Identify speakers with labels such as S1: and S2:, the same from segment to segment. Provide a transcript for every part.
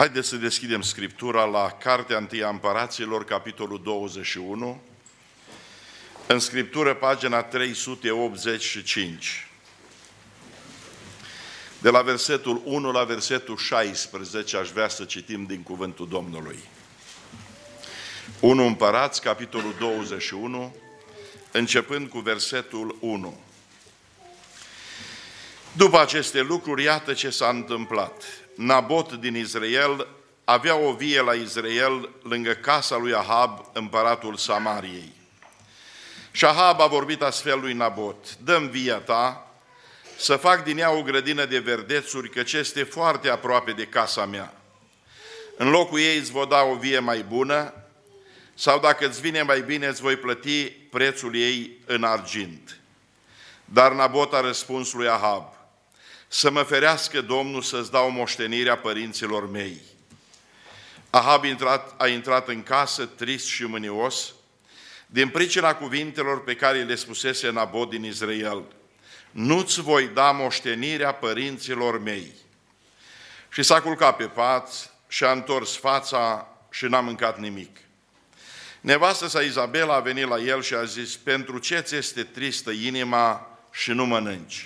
S1: Haideți să deschidem Scriptura la Cartea Întâi a Împăraților, capitolul 21, în Scriptură, pagina 385. De la versetul 1 la versetul 16 aș vrea să citim din cuvântul Domnului. 1 Împărați, capitolul 21, începând cu versetul 1. După aceste lucruri, iată ce s-a întâmplat. Nabot din Israel avea o vie la Israel lângă casa lui Ahab, împăratul Samariei. Și Ahab a vorbit astfel lui Nabot: dă-mi via ta să fac din ea o grădină de verdețuri, căci este foarte aproape de casa mea. În locul ei îți voi da o vie mai bună, sau dacă îți vine mai bine, îți voi plăti prețul ei în argint. Dar Nabot a răspuns lui Ahab: să mă ferească Domnul să-ți dau moștenirea părinților mei. Ahab a intrat în casă trist și mânios din pricina cuvintelor pe care le spusese Nabot din Israel: nu-ți voi da moștenirea părinților mei. Și s-a culcat pe pat și-a întors fața și n-a mâncat nimic. Nevastă sa Izabela a venit la el și a zis: pentru ce ți este tristă inima și nu mănânci?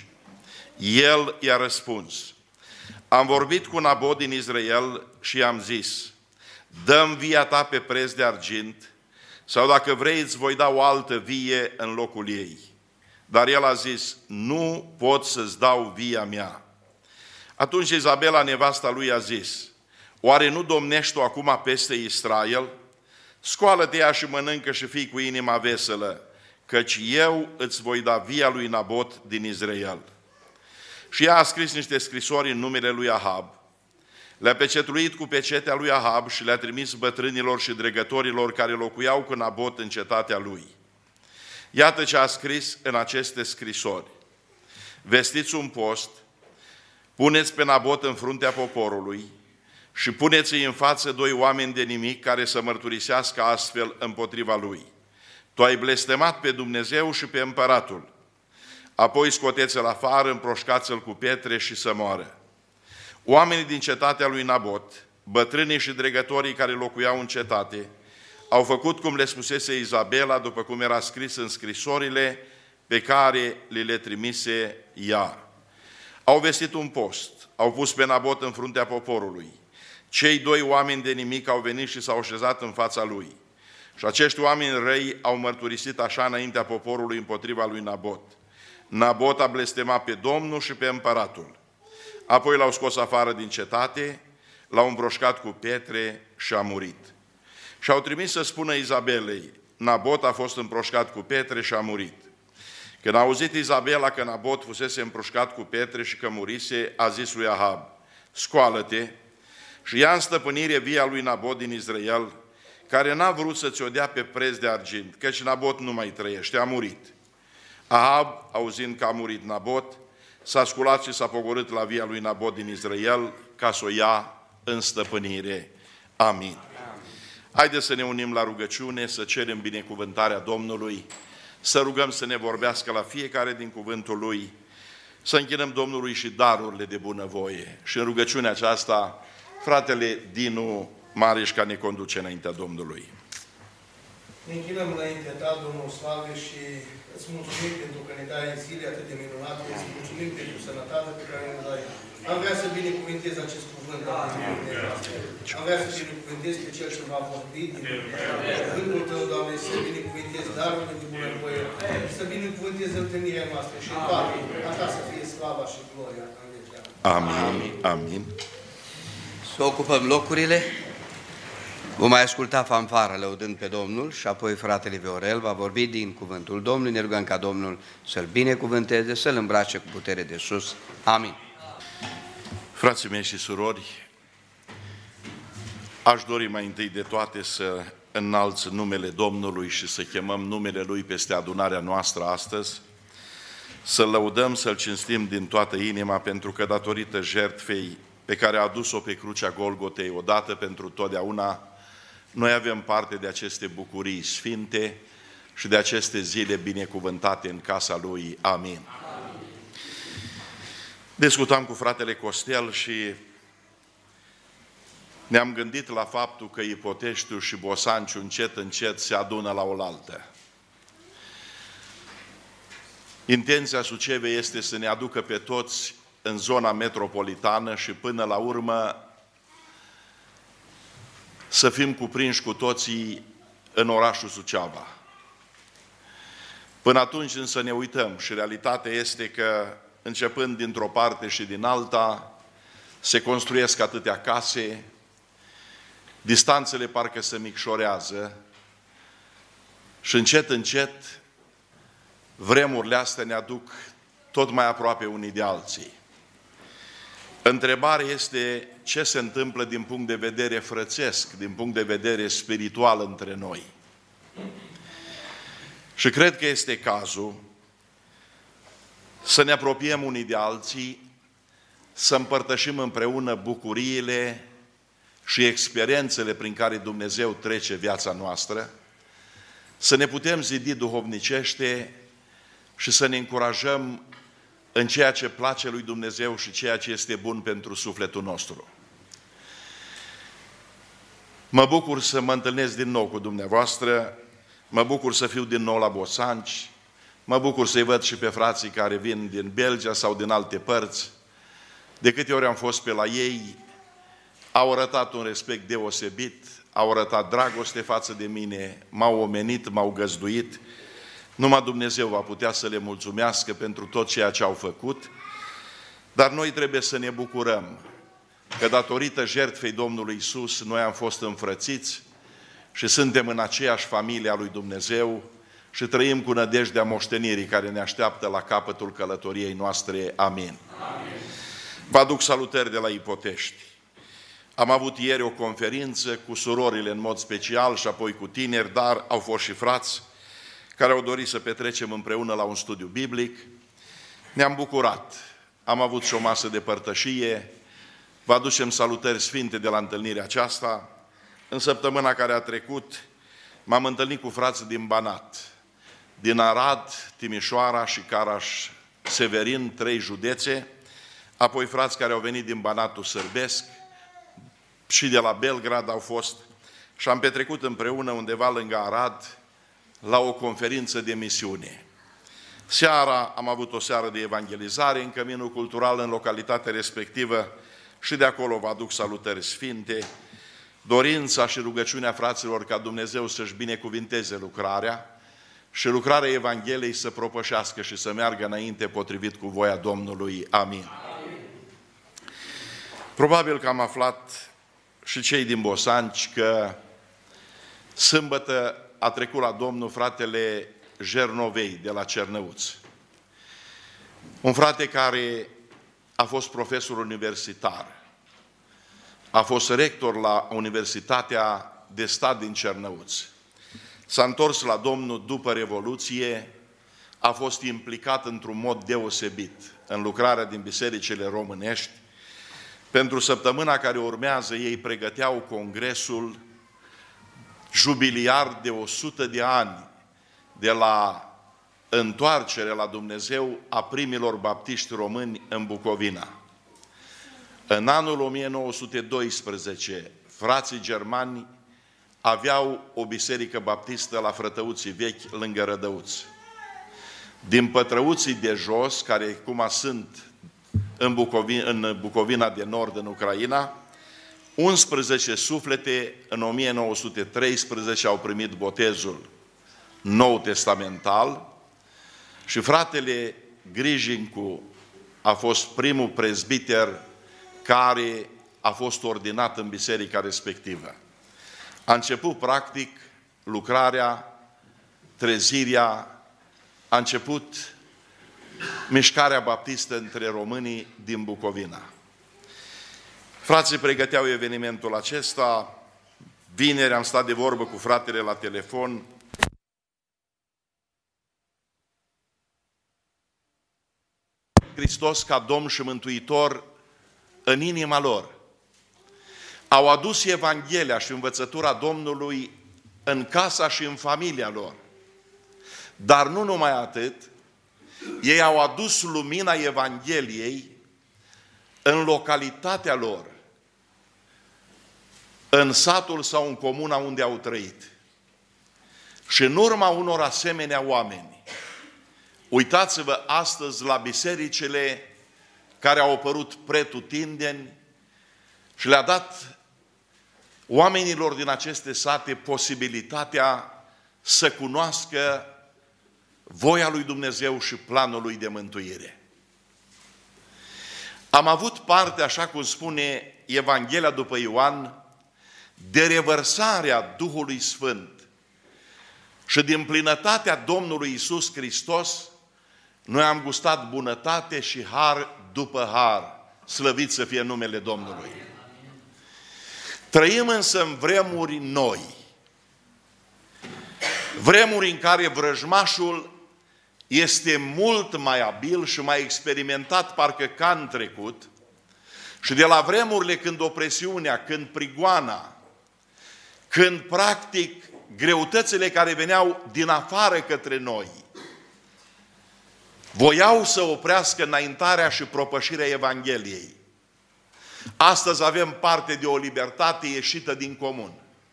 S1: El i-a răspuns: am vorbit cu Nabot din Israel și i-am zis: dă-mi via ta pe preț de argint, sau dacă vrei îți voi da o altă vie în locul ei. Dar el a zis: nu pot să-ți dau via mea. Atunci Izabela, nevasta lui, a zis: oare nu domnești tu acum peste Israel? Scoală-te ea și mănâncă și fii cu inima veselă, căci eu îți voi da via lui Nabot din Israel. Și ea a scris niște scrisori în numele lui Ahab, le-a pecetluit cu pecetea lui Ahab și le-a trimis bătrânilor și dregătorilor care locuiau cu Nabot în cetatea lui. Iată ce a scris în aceste scrisori: vestiți un post, puneți pe Nabot în fruntea poporului și puneți-i în față doi oameni de nimic care să mărturisească astfel împotriva lui: tu ai blestemat pe Dumnezeu și pe împăratul. Apoi scoteți-l afară, împroșcați-l cu pietre și să moară. Oamenii din cetatea lui Nabot, bătrânii și dregătorii care locuiau în cetate, au făcut cum le spusese Izabela, după cum era scris în scrisorile pe care le trimise ea. Au vestit un post, au pus pe Nabot în fruntea poporului. Cei doi oameni de nimic au venit și s-au așezat în fața lui. Și acești oameni răi au mărturisit așa înaintea poporului împotriva lui Nabot: Nabot a blestemat pe Domnul și pe împăratul. Apoi l-au scos afară din cetate, l-au împroșcat cu pietre și a murit. Și au trimis să spună Izabelei: Nabot a fost împroșcat cu pietre și a murit. Când a auzit Izabela că Nabot fusese împroșcat cu pietre și că murise, a zis lui Ahab: scoală-te și ia în stăpânire via lui Nabot din Israel, care n-a vrut să ți-o dea pe preț de argint, căci Nabot nu mai trăiește, a murit. Ahab, auzind că a murit Nabot, s-a sculat și s-a pogorât la via lui Nabot din Israel ca să o ia în stăpânire. Amin. Haideți să ne unim la rugăciune, să cerem binecuvântarea Domnului, să rugăm să ne vorbească la fiecare din cuvântul Lui, să închinăm Domnului și darurile de bunăvoie. Și în rugăciunea aceasta, fratele Dinu Marișca ne conduce înaintea Domnului.
S2: Ne închinăm înaintea Ta, Domnul Slave, și îți mulțumim pentru că ne dai zile atât de minunate, îți mulțumim pentru sănătatea pe care ne dai. Am vrea să binecuvântez acest cuvânt, am vrea să binecuvântez pe Cel ce va vorbi din cuvântul Tău, Doamne, să binecuvântez darurile de bunăvoie, să binecuvântez întâlnirea noastră și toate, a Ta să fie slava și gloria.
S1: Amin. Amin.
S3: Să ocupăm locurile. Vom mai asculta fanfară lăudând pe Domnul și apoi fratele Viorel va vorbi din cuvântul Domnului. Ne rugăm ca Domnul să-l binecuvânteze, să-l îmbrace cu putere de sus. Amin.
S1: Frații mei și surori, aș dori mai întâi de toate să înalț numele Domnului și să chemăm numele Lui peste adunarea noastră astăzi, să-L lăudăm, să-L cinstim din toată inima, pentru că datorită jertfei pe care a adus-o pe crucea Golgotei odată pentru totdeauna, noi avem parte de aceste bucurii sfinte și de aceste zile binecuvântate în casa Lui. Amin. Discutam cu fratele Costel și ne-am gândit la faptul că Ipoteștiul și Bosanciu încet, încet se adună la oaltă. Intenția Sucevei este să ne aducă pe toți în zona metropolitană și până la urmă să fim cuprinși cu toții în orașul Suceava. Până atunci însă ne uităm și realitatea este că, începând dintr-o parte și din alta, se construiesc atâtea case, distanțele parcă se micșorează și încet, încet, vremurile astea ne aduc tot mai aproape unii de alții. Întrebarea este ce se întâmplă din punct de vedere frățesc, din punct de vedere spiritual între noi. Și cred că este cazul să ne apropiem unii de alții, să împărtășim împreună bucuriile și experiențele prin care Dumnezeu trece viața noastră, să ne putem zidi duhovnicește și să ne încurajăm în ceea ce place lui Dumnezeu și ceea ce este bun pentru sufletul nostru. Mă bucur să mă întâlnesc din nou cu dumneavoastră, mă bucur să fiu din nou la Bosanci, mă bucur să-i văd și pe frații care vin din Belgia sau din alte părți. De câte ori am fost pe la ei, au arătat un respect deosebit, au arătat dragoste față de mine, m-au omenit, m-au găzduit. Numai Dumnezeu va putea să le mulțumească pentru tot ceea ce au făcut, dar noi trebuie să ne bucurăm că datorită jertfei Domnului Iisus noi am fost înfrățiți și suntem în aceeași familie a lui Dumnezeu și trăim cu nădejdea moștenirii care ne așteaptă la capătul călătoriei noastre. Amin. Amin. Vă aduc salutări de la Ipotești. Am avut ieri o conferință cu surorile în mod special și apoi cu tineri, dar au fost și frați care au dorit să petrecem împreună la un studiu biblic. Ne-am bucurat. Am avut și o masă de părtășie. Vă aducem salutări sfinte de la întâlnirea aceasta. În săptămâna care a trecut m-am întâlnit cu frați din Banat, din Arad, Timișoara și Caraș-Severin, 3 județe, apoi frați care au venit din Banatul Sârbesc și de la Belgrad au fost și am petrecut împreună undeva lângă Arad la o conferință de misiune. Seara am avut o seară de evangelizare în Căminul Cultural în localitatea respectivă și de acolo vă aduc salutări sfinte, dorința și rugăciunea fraților ca Dumnezeu să-și binecuvinteze lucrarea și lucrarea Evangheliei să propășească și să meargă înainte potrivit cu voia Domnului. Amin. Amin. Probabil că am aflat și cei din Bosanci că sâmbătă a trecut la Domnul fratele Jernovei de la Cernăuț. Un frate care a fost profesor universitar, a fost rector la Universitatea de Stat din Cernăuț. S-a întors la Domnul după Revoluție, a fost implicat într-un mod deosebit în lucrarea din bisericile românești. Pentru săptămâna care urmează ei pregăteau congresul jubiliar de 100 de ani de la întoarcerea la Dumnezeu a primilor baptiști români în Bucovina. În anul 1912, frații germani aveau o biserică baptistă la Frătăuții Vechi, lângă Rădăuți. Din Pătrăuții de jos, care acum sunt în Bucovina de Nord, în Ucraina, 11 suflete în 1913 au primit botezul nou testamental și fratele Grijincu a fost primul prezbiter care a fost ordinat în biserica respectivă. A început practic lucrarea, trezirea, a început mișcarea baptistă între românii din Bucovina. Frații pregăteau evenimentul acesta, vineri am stat de vorbă cu fratele la telefon. Hristos ca Domn și Mântuitor în inima lor. Au adus Evanghelia și învățătura Domnului în casa și în familia lor. Dar nu numai atât, ei au adus lumina Evangheliei în localitatea lor. în satul sau în comuna unde au trăit. Și în urma unor asemenea oameni, uitați-vă astăzi la bisericile care au apărut pretutindeni și le-a dat oamenilor din aceste sate posibilitatea să cunoască voia lui Dumnezeu și planul lui de mântuire. Am avut parte, așa cum spune Evanghelia după Ioan, de revărsarea Duhului Sfânt și din plinătatea Domnului Iisus Hristos, noi am gustat bunătate și har după har. Slăvit să fie numele Domnului. Trăim însă în vremuri noi. Vremuri în care vrăjmașul este mult mai abil și mai experimentat parcă ca în trecut, și de la vremurile când opresiunea, când prigoana, când practic greutățile care veneau din afară către noi voiau să oprească înaintarea și propășirea Evangheliei. Astăzi avem parte de o libertate ieșită din comun.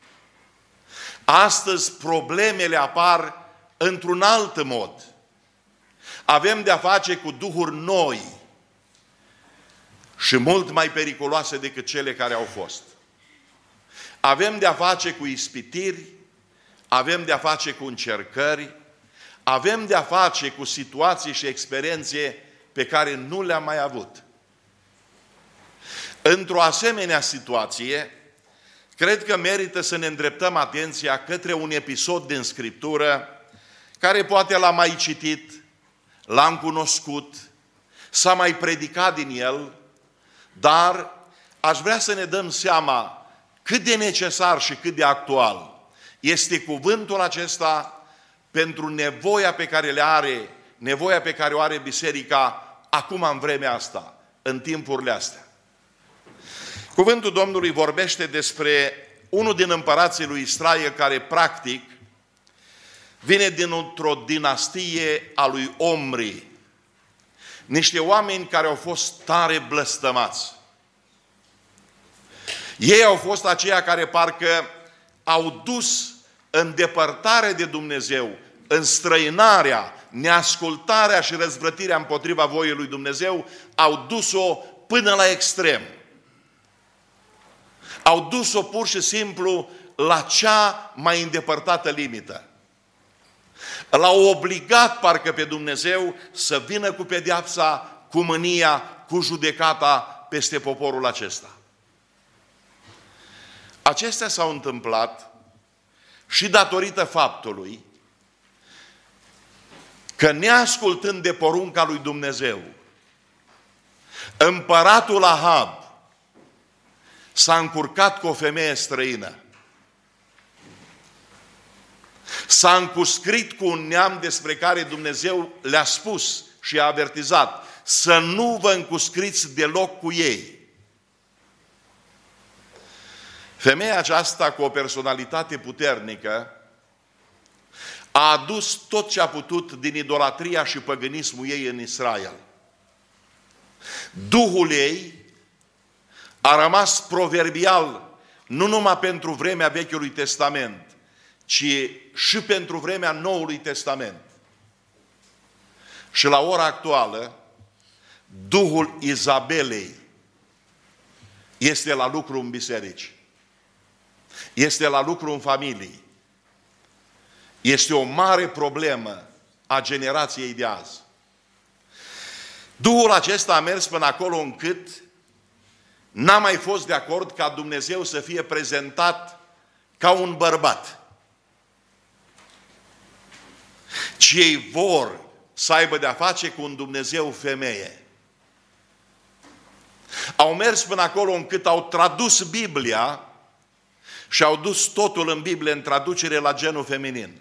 S1: Astăzi problemele apar într-un alt mod. Avem de-a face cu duhuri noi și mult mai periculoase decât cele care au fost. Avem de-a face cu ispitiri, avem de-a face cu încercări, avem de-a face cu situații și experiențe pe care nu le-am mai avut. Într-o asemenea situație, cred că merită să ne îndreptăm atenția către un episod din Scriptură care poate l-am mai citit, l-am cunoscut, s-a mai predicat din el, dar aș vrea să ne dăm seama cât de necesar și cât de actual este cuvântul acesta pentru nevoia pe care o are biserica acum în vremea asta, în timpurile astea. Cuvântul Domnului vorbește despre unul din împărații lui Israel care practic vine dintr-o dinastie a lui Omri. Niște oameni care au fost tare blăstămați. Ei au fost aceia care parcă au dus în depărtare de Dumnezeu, în străinarea, neascultarea și răzvrătirea împotriva voii lui Dumnezeu, au dus-o până la extrem. Au dus-o pur și simplu la cea mai îndepărtată limită. L-au obligat parcă pe Dumnezeu să vină cu pedeapsa, cu mânia, cu judecata peste poporul acesta. Acestea s-au întâmplat și datorită faptului că, neascultând de porunca lui Dumnezeu, împăratul Ahab s-a încurcat cu o femeie străină. S-a încuscrit cu un neam despre care Dumnezeu le-a spus și a avertizat să nu vă încuscriți deloc cu ei. Femeia aceasta, cu o personalitate puternică, a adus tot ce a putut din idolatria și păgânismul ei în Israel. Duhul ei a rămas proverbial nu numai pentru vremea Vechiului Testament, ci și pentru vremea Noului Testament. Și la ora actuală, Duhul Izabelei este la lucru în biserici, este la lucru în familii. Este o mare problemă a generației de azi. Duhul acesta a mers până acolo încât n-a mai fost de acord ca Dumnezeu să fie prezentat ca un bărbat, ci ei vor să aibă de-a face cu un Dumnezeu femeie. Au mers până acolo încât au tradus Biblia și au dus totul în Biblie în traducere la genul feminin.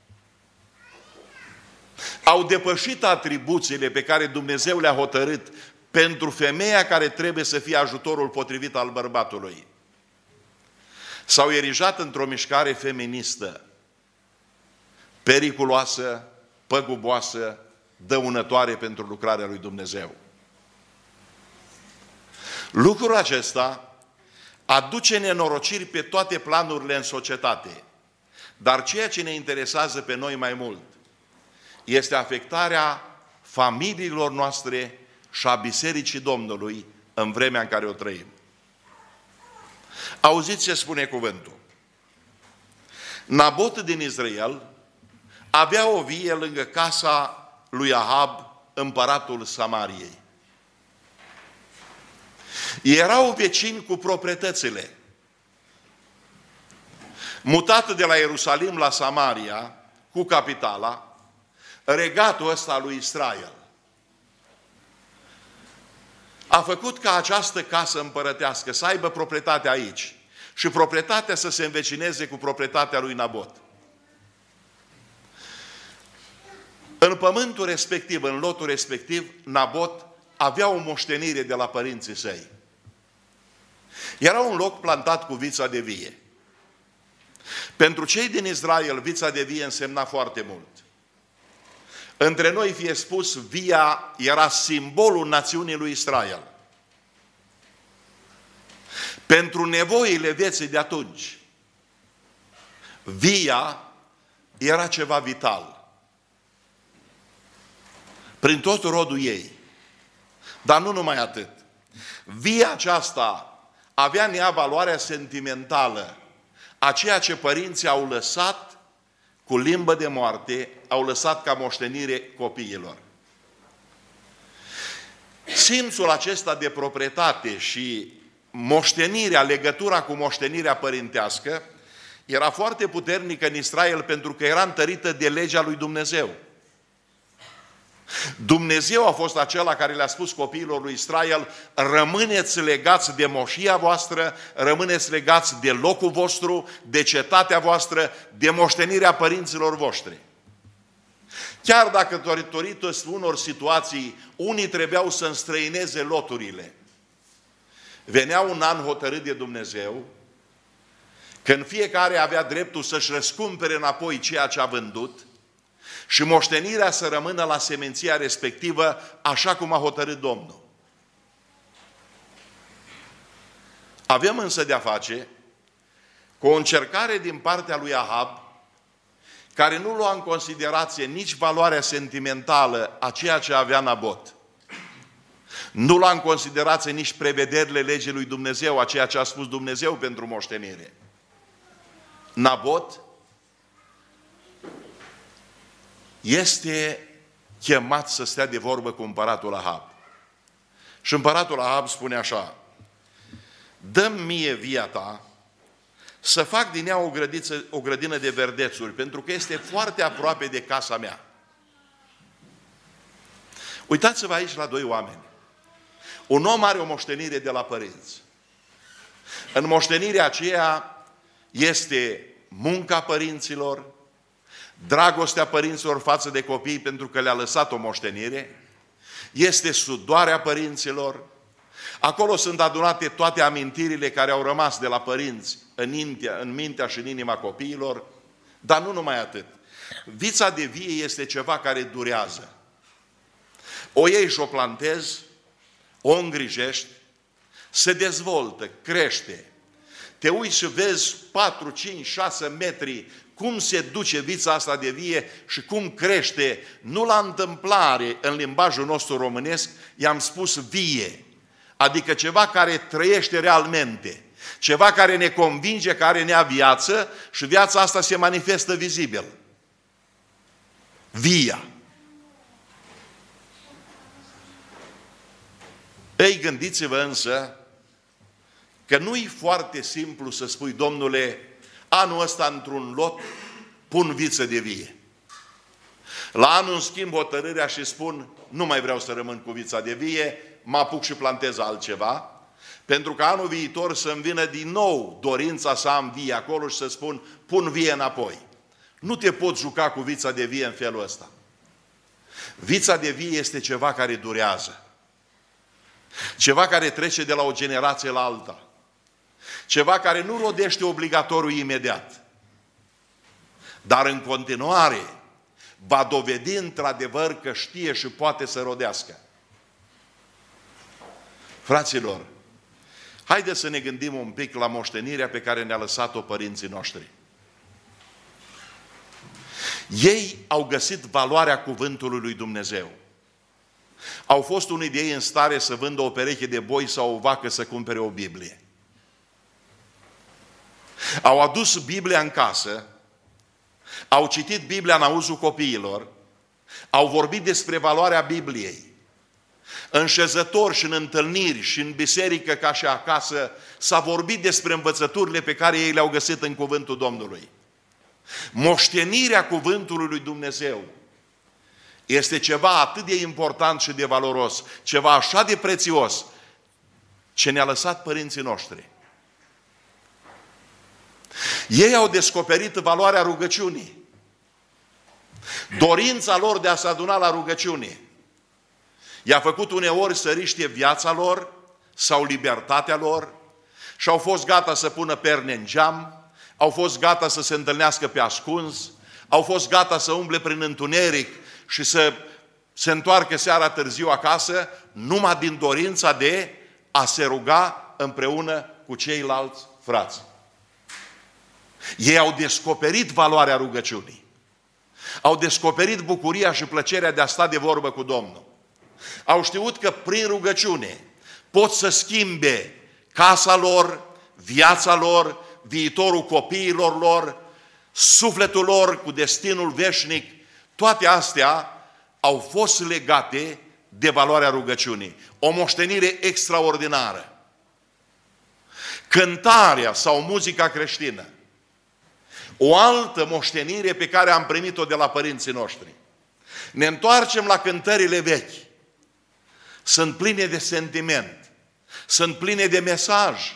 S1: Au depășit atribuțiile pe care Dumnezeu le-a hotărât pentru femeia care trebuie să fie ajutorul potrivit al bărbatului. S-au erijat într-o mișcare feministă, periculoasă, păguboasă, dăunătoare pentru lucrarea lui Dumnezeu. Lucrul acesta aduce nenorociri pe toate planurile în societate. Dar ceea ce ne interesează pe noi mai mult este afectarea familiilor noastre și a Bisericii Domnului în vremea în care o trăim. Auziți ce spune cuvântul. Nabot din Israel avea o vie lângă casa lui Ahab, împăratul Samariei. Erau vecini cu proprietățile. Mutat de la Ierusalim la Samaria, cu capitala, regatul ăsta lui Israel a făcut ca această casă împărătească să aibă proprietatea aici și proprietatea să se învecineze cu proprietatea lui Nabot. În pământul respectiv, în lotul respectiv, Nabot avea o moștenire de la părinții săi. Era un loc plantat cu vița de vie. Pentru cei din Israel, vița de vie însemna foarte mult. Între noi, fie spus, via era simbolul națiunii lui Israel. Pentru nevoile vieții de atunci, via era ceva vital. Prin tot rodul ei. Dar nu numai atât. Via aceasta avea în ea valoarea sentimentală a ceea ce părinții au lăsat cu limbă de moarte, au lăsat ca moștenire copiilor. Simțul acesta de proprietate și moștenirea, legătura cu moștenirea părintească, era foarte puternică în Israel pentru că era întărită de legea lui Dumnezeu. Dumnezeu a fost acela care le-a spus copiilor lui Israel: rămâneți legați de moșia voastră, rămâneți legați de locul vostru, de cetatea voastră, de moștenirea părinților voștri. Chiar dacă datorită unor situații unii trebuiau să înstrăineze loturile, venea un an hotărât de Dumnezeu, când fiecare avea dreptul să-și răscumpere înapoi ceea ce a vândut și moștenirea să rămână la semenția respectivă, așa cum a hotărât Domnul. Avem însă de-a face cu o încercare din partea lui Ahab, care nu lua în considerație nici valoarea sentimentală a ceea ce avea Nabot. Nu lua în considerație nici prevederile legii lui Dumnezeu, a ceea ce a spus Dumnezeu pentru moștenire. Nabot este chemat să stea de vorbă cu împăratul Ahab. Și împăratul Ahab spune așa: dă-mi mie via ta să fac din ea o grădină de verdețuri, pentru că este foarte aproape de casa mea. Uitați-vă aici la doi oameni. Un om are o moștenire de la părinți. În moștenirea aceea este munca părinților, dragostea părinților față de copii pentru că le-a lăsat o moștenire, este sudoarea părinților, acolo sunt adunate toate amintirile care au rămas de la părinți în mintea și în inima copiilor, dar nu numai atât. Vița de vie este ceva care durează. O iei și o plantezi, o îngrijești, se dezvoltă, crește. Te uiți și vezi 4, 5, 6 metri cum se duce vița asta de vie și cum crește. Nu la întâmplare, în limbajul nostru românesc, i-am spus vie. Adică ceva care trăiește realmente. Ceva care ne convinge că are în ea viață și viața asta se manifestă vizibil. Via. Ei, gândiți-vă însă că nu-i foarte simplu să spui: Domnule, anul ăsta într-un lot pun viță de vie. La anul îmi schimb hotărârea și spun: nu mai vreau să rămân cu vița de vie, mă apuc și plantez altceva, pentru că anul viitor să-mi vină din nou dorința să am vie acolo și să spun: pun vie înapoi. Nu te poți juca cu vița de vie în felul ăsta. Vița de vie este ceva care durează. Ceva care trece de la o generație la alta. Ceva care nu rodește obligatoriu imediat. Dar în continuare va dovedi într-adevăr că știe și poate să rodească. Fraților, Haideți să ne gândim un pic la moștenirea pe care ne-a lăsat-o părinții noștri. Ei au găsit valoarea cuvântului lui Dumnezeu. Au fost unii de ei în stare să vândă o pereche de boi sau o vacă să cumpere o Biblie. Au adus Biblia în casă, au citit Biblia în auzul copiilor, au vorbit despre valoarea Bibliei. În șezători și în întâlniri și în biserică ca și acasă s-a vorbit despre învățăturile pe care ei le-au găsit în cuvântul Domnului. Moștenirea cuvântului lui Dumnezeu este ceva atât de important și de valoros, ceva așa de prețios, ce ne-a lăsat părinții noștri. Ei au descoperit valoarea rugăciunii. Dorința lor de a se aduna la rugăciune i-a făcut uneori să riște viața lor sau libertatea lor și au fost gata să pună perne în geam, au fost gata să se întâlnească pe ascuns, au fost gata să umble prin întuneric și să se întoarcă seara târziu acasă, numai din dorința de a se ruga împreună cu ceilalți frați. Ei au descoperit valoarea rugăciunii. Au descoperit bucuria și plăcerea de a sta de vorbă cu Domnul. Au știut că prin rugăciune pot să schimbe casa lor, viața lor, viitorul copiilor lor, sufletul lor cu destinul veșnic. Toate astea au fost legate de valoarea rugăciunii. O moștenire extraordinară. Cântarea sau muzica creștină. O altă moștenire pe care am primit-o de la părinții noștri. Ne întoarcem la cântările vechi. Sunt pline de sentiment. Sunt pline de mesaj.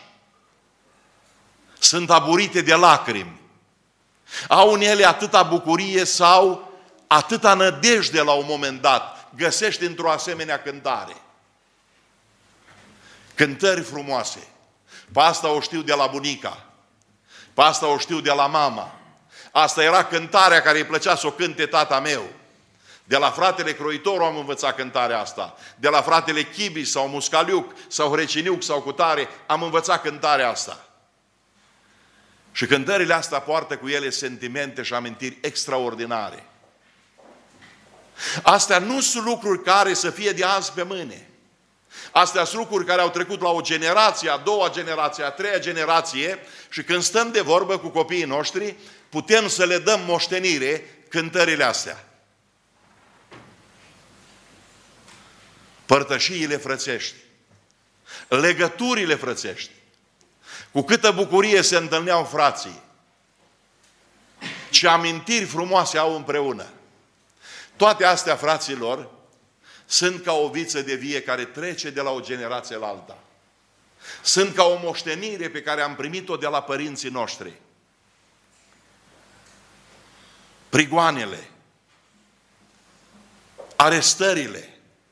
S1: Sunt aburite de lacrimi. Au în ele atâta bucurie sau atâta nădejde la un moment dat. Găsești într-o asemenea cântare. Cântări frumoase. Pe asta o știu de la bunica. Pe asta o știu de la mama. Asta era cântarea care îi plăcea să o cânte tata meu. De la fratele Croitoru am învățat cântarea asta. De la fratele Chibi sau Muscaliuc sau Hreciniuc sau Cutare am învățat cântarea asta. Și cântările astea poartă cu ele sentimente și amintiri extraordinare. Astea nu sunt lucruri care să fie de azi pe mâine. Astea sunt lucruri care au trecut la o generație, a doua generație, a treia generație și când stăm de vorbă cu copiii noștri, putem să le dăm moștenire cântările astea. Părtășiile frățești, legăturile frățești, cu câtă bucurie se întâlneau frații, ce amintiri frumoase au împreună. Toate astea, fraților, sunt ca o viță de vie care trece de la o generație la alta. Sunt ca o moștenire pe care am primit-o de la părinții noștri. Prigoanele, arestările,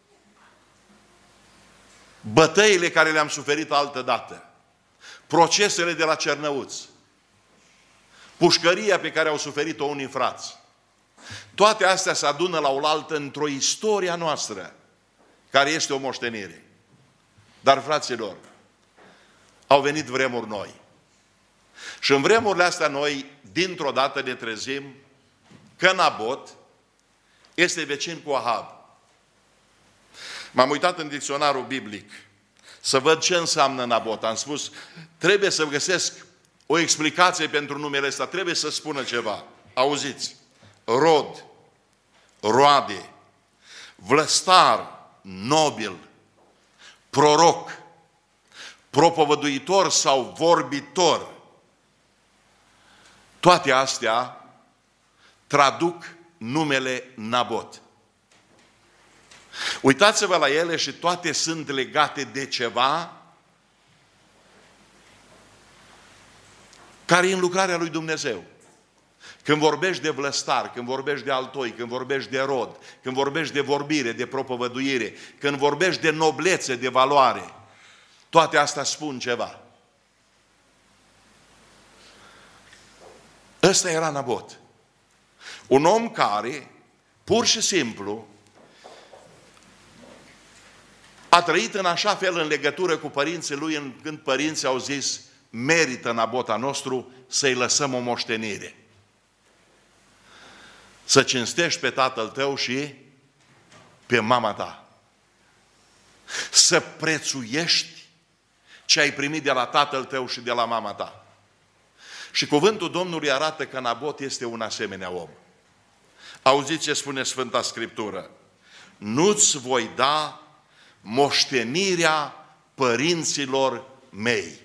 S1: bătăile care le-am suferit altă dată, procesele de la Cernăuți, pușcăria pe care au suferit-o unii frați. Toate astea se adună la oaltă într-o istoria noastră, care este o moștenire. Dar, fraților, au venit vremuri noi. Și în vremurile astea noi, dintr-o dată ne trezim că Nabot este vecin cu Ahab. M-am uitat în dicționarul biblic să văd ce înseamnă Nabot. Am spus, trebuie să găsesc o explicație pentru numele ăsta, trebuie să spună ceva. Auziți, rod, roade, vlăstar, nobil, proroc, propovăduitor sau vorbitor. Toate astea traduc numele Nabot. Uitați-vă la ele și toate sunt legate de ceva care e în lucrarea lui Dumnezeu. Când vorbești de vlăstar, când vorbești de altoi, când vorbești de rod, când vorbești de vorbire, de propovăduire, când vorbești de noblețe, de valoare, toate astea spun ceva. Ăsta era Nabot. Un om care, pur și simplu, A trăit în așa fel în legătură cu părinții lui, încât părinții au zis, merită Nabota nostru să-i lăsăm o moștenire. Să cinstești pe tatăl tău și pe mama ta. Să prețuiești ce ai primit de la tatăl tău și de la mama ta. Și cuvântul Domnului arată că Nabot este un asemenea om. Auziți ce spune Sfânta Scriptură? Nu-ți voi da moștenirea părinților mei.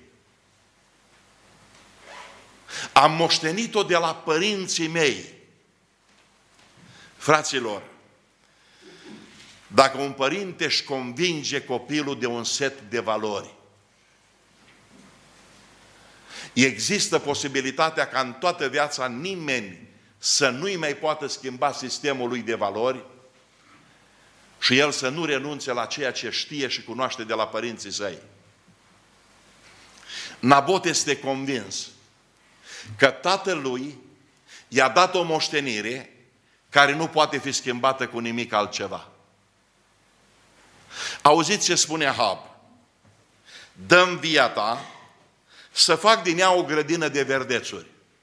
S1: Am moștenit-o de la părinții mei. Fraților, dacă un părinte își convinge copilul de un set de valori, există posibilitatea ca în toată viața nimeni să nu-i mai poată schimba sistemul lui de valori și el să nu renunțe la ceea ce știe și cunoaște de la părinții săi. Nabot este convins că tatălui i-a dat o moștenire care nu poate fi schimbată cu nimic altceva. Auziți ce spune Ahab? Dă-mi via ta să fac din ea o grădină de verdețuri.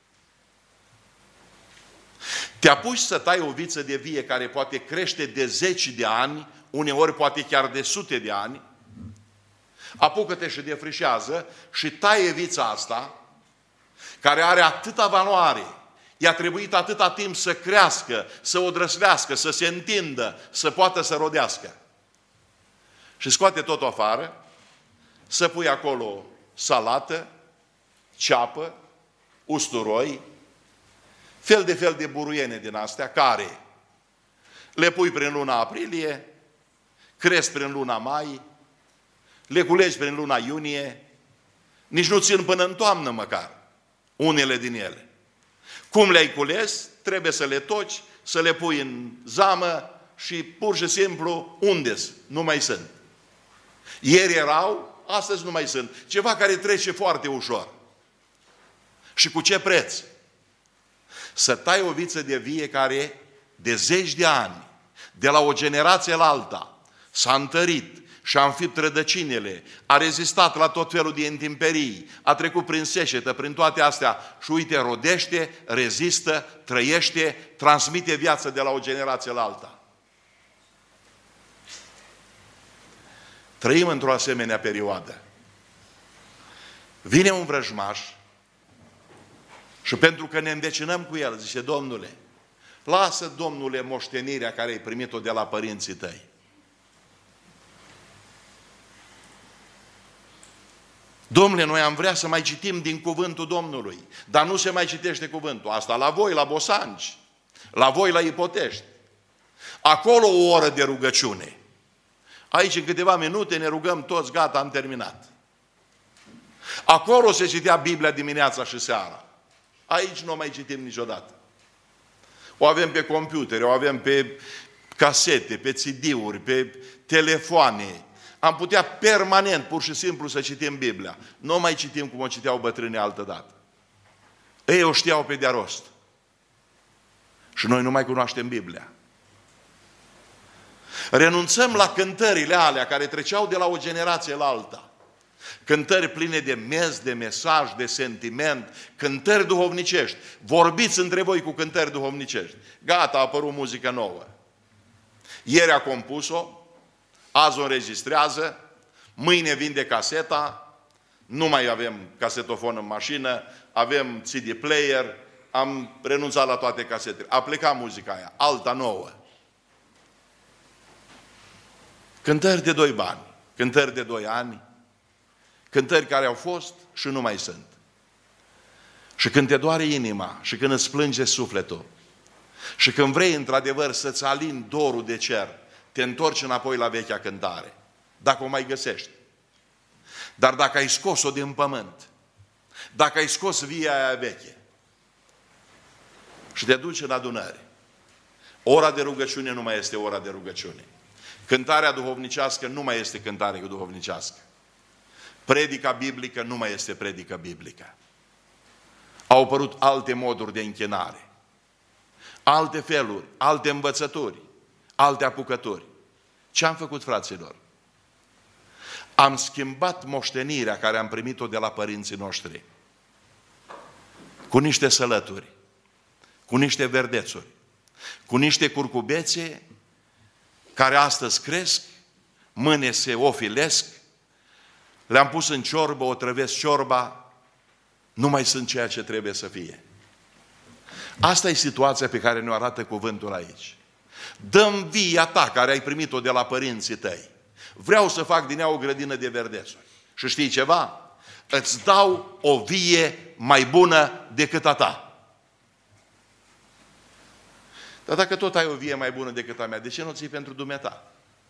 S1: Te apuci să tai o viță de vie care poate crește de 10 de ani, uneori poate chiar de sute de ani, apucă-te și defrișează și taie vița asta, care are atâta valoare, i-a trebuit atâta timp să crească, să o drăslească, să se întindă, să poată să rodească. Și scoate totul afară, să pui acolo salată, ceapă, usturoi, fel de buruiene din astea, care le pui prin luna aprilie, cresc prin luna mai, le culegi prin luna iunie, nici nu țin până în toamnă măcar, unele din ele. Cum le-ai cules, trebuie să le toci, să le pui în zamă și pur și simplu unde-s? Nu mai sunt. Ieri erau, astăzi nu mai sunt. Ceva care trece foarte ușor. Și cu ce preț? Să tai o viță de vie care de 10 de ani, de la o generație la alta, s-a întărit și-a înfipt rădăcinile, a rezistat la tot felul de intemperii, a trecut prin secetă, prin toate astea și uite, rodește, rezistă, trăiește, transmite viață de la o generație la alta. Trăim într-o asemenea perioadă. Vine un vrăjmaș și pentru că ne îndecinăm cu el, zice, Domnule, lasă, Domnule, moștenirea care ai primit-o de la părinții tăi. Domnule, noi am vrea să mai citim din cuvântul Domnului, dar nu se mai citește cuvântul. Asta la voi, la Bosanci, la voi, la Ipotești. Acolo o oră de rugăciune. Aici, în câteva minute, ne rugăm toți, gata, am terminat. Acolo se citea Biblia dimineața și seara. Aici nu o mai citim niciodată. O avem pe computere, o avem pe casete, pe CD-uri, pe telefoane. Am putea permanent, pur și simplu, să citim Biblia. Nu mai citim cum o citeau bătrânii altădată. Ei o știau pe de-a rost. Și noi nu mai cunoaștem Biblia. Renunțăm la cântările alea care treceau de la o generație la alta. Cântări pline de mez, de mesaj, de sentiment, cântări duhovnicești. Vorbiți între voi cu cântări duhovnicești. Gata, a apărut muzică nouă. Ieri a compus-o, azi o înregistrează, mâine vinde caseta, nu mai avem casetofon în mașină, avem CD player, am renunțat la toate casetele. A plecat muzica aia, alta nouă. Cântări de 2 bani, cântări de 2 ani, cântări care au fost și nu mai sunt. Și când te doare inima și când îți plânge sufletul și când vrei într-adevăr să-ți alini dorul de cer, te întorci înapoi la vechea cântare, dacă o mai găsești. Dar dacă ai scos-o din pământ, dacă ai scos via aia veche și te duci în adunări, ora de rugăciune nu mai este ora de rugăciune. Cântarea duhovnicească nu mai este cântare duhovnicească. Predica biblică nu mai este predică biblică. Au apărut alte moduri de închinare, alte feluri, alte învățături, alte apucături. Ce am făcut, fraților? Am schimbat moștenirea care am primit-o de la părinții noștri cu niște sălături, cu niște verdețuri, cu niște curcubețe care astăzi cresc, mâine se ofilesc, le-am pus în ciorbă, o trăvesc ciorba, nu mai sunt ceea ce trebuie să fie. Asta e situația pe care ne-o arată cuvântul aici. Dă-mi via ta care ai primit-o de la părinții tăi. Vreau să fac din ea o grădină de verdețuri. Și știi ceva? Îți dau o vie mai bună decât a ta. Dar dacă tot ai o vie mai bună decât a mea, de ce nu ții pentru dumneata?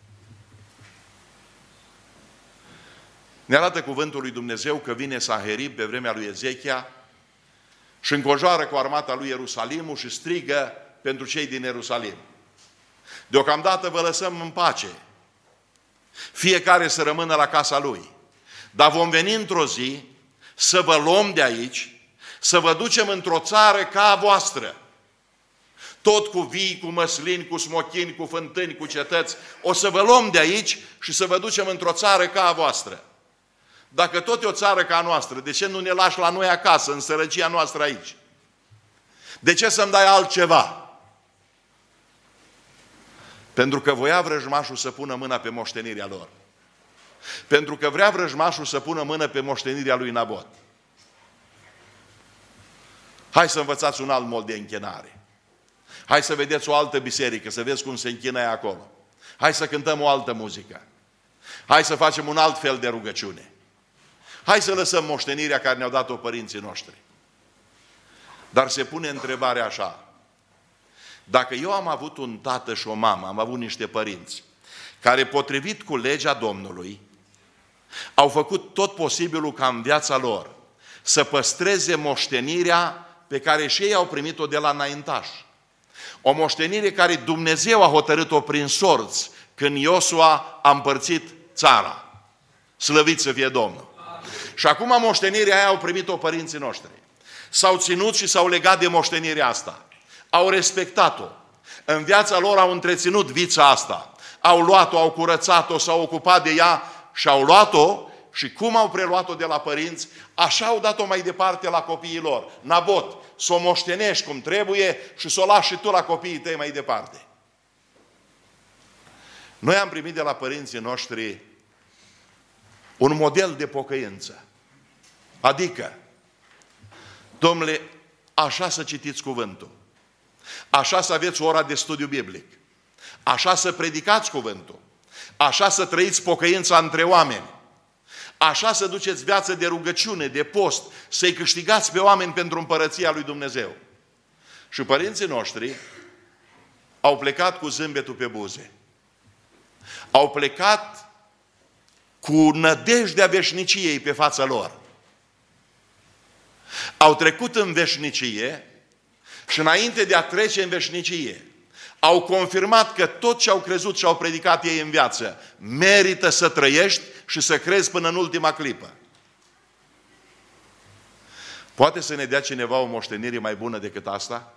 S1: Ne arată cuvântul lui Dumnezeu că vine Sanherib pe vremea lui Ezechia și înconjoară cu armata lui Ierusalimul și strigă pentru cei din Ierusalim: deocamdată vă lăsăm în pace, fiecare să rămână la casa lui, dar vom veni într-o zi să vă luăm de aici, să vă ducem într-o țară ca a voastră, tot cu vii, cu măslini, cu smochini, cu fântâni, cu cetăți, o să vă luăm de aici și să vă ducem într-o țară ca a voastră. Dacă tot e o țară ca a noastră, de ce nu ne lași la noi acasă, în sărăcia noastră aici? De ce să-mi dai altceva? Pentru că voia vrăjmașul să pună mâna pe moștenirea lor. Pentru că vrea vrăjmașul să pună mână pe moștenirea lui Nabot. Hai să învățați un alt mod de închinare. Hai să vedeți o altă biserică, să vezi cum se închină ea acolo. Hai să cântăm o altă muzică. Hai să facem un alt fel de rugăciune. Hai să lăsăm moștenirea care ne-au dat-o părinții noștri. Dar se pune întrebarea așa: dacă eu am avut un tată și o mamă, am avut niște părinți care, potrivit cu legea Domnului, au făcut tot posibilul ca în viața lor să păstreze moștenirea pe care și ei au primit-o de la înaintași. O moștenire care Dumnezeu a hotărât-o prin sorți când Iosua a împărțit țara. Slăvit să fie Domnul! Și acum moștenirea aia au primit-o părinții noștri. S-au ținut și s-au legat de moștenirea asta. Au respectat-o. În viața lor au întreținut vița asta. Au luat-o, au curățat-o, s-au ocupat de ea și au luat-o și cum au preluat-o de la părinți, așa au dat-o mai departe la copiii lor. Nabot, să o moștenești cum trebuie și să o lași și tu la copiii tăi mai departe. Noi am primit de la părinții noștri un model de pocăință. Adică, domnule, așa să citiți cuvântul, așa să aveți ora de studiu biblic, așa să predicați cuvântul, așa să trăiți pocăința între oameni, așa să duceți viață de rugăciune, de post, să-i câștigați pe oameni pentru împărăția lui Dumnezeu. Și părinții noștri au plecat cu zâmbetul pe buze. Au plecat cu nădejdea veșniciei pe fața lor. Au trecut în veșnicie și înainte de a trece în veșnicie, au confirmat că tot ce au crezut și au predicat ei în viață merită să trăiești și să crezi până în ultima clipă. Poate să ne dea cineva o moștenire mai bună decât asta?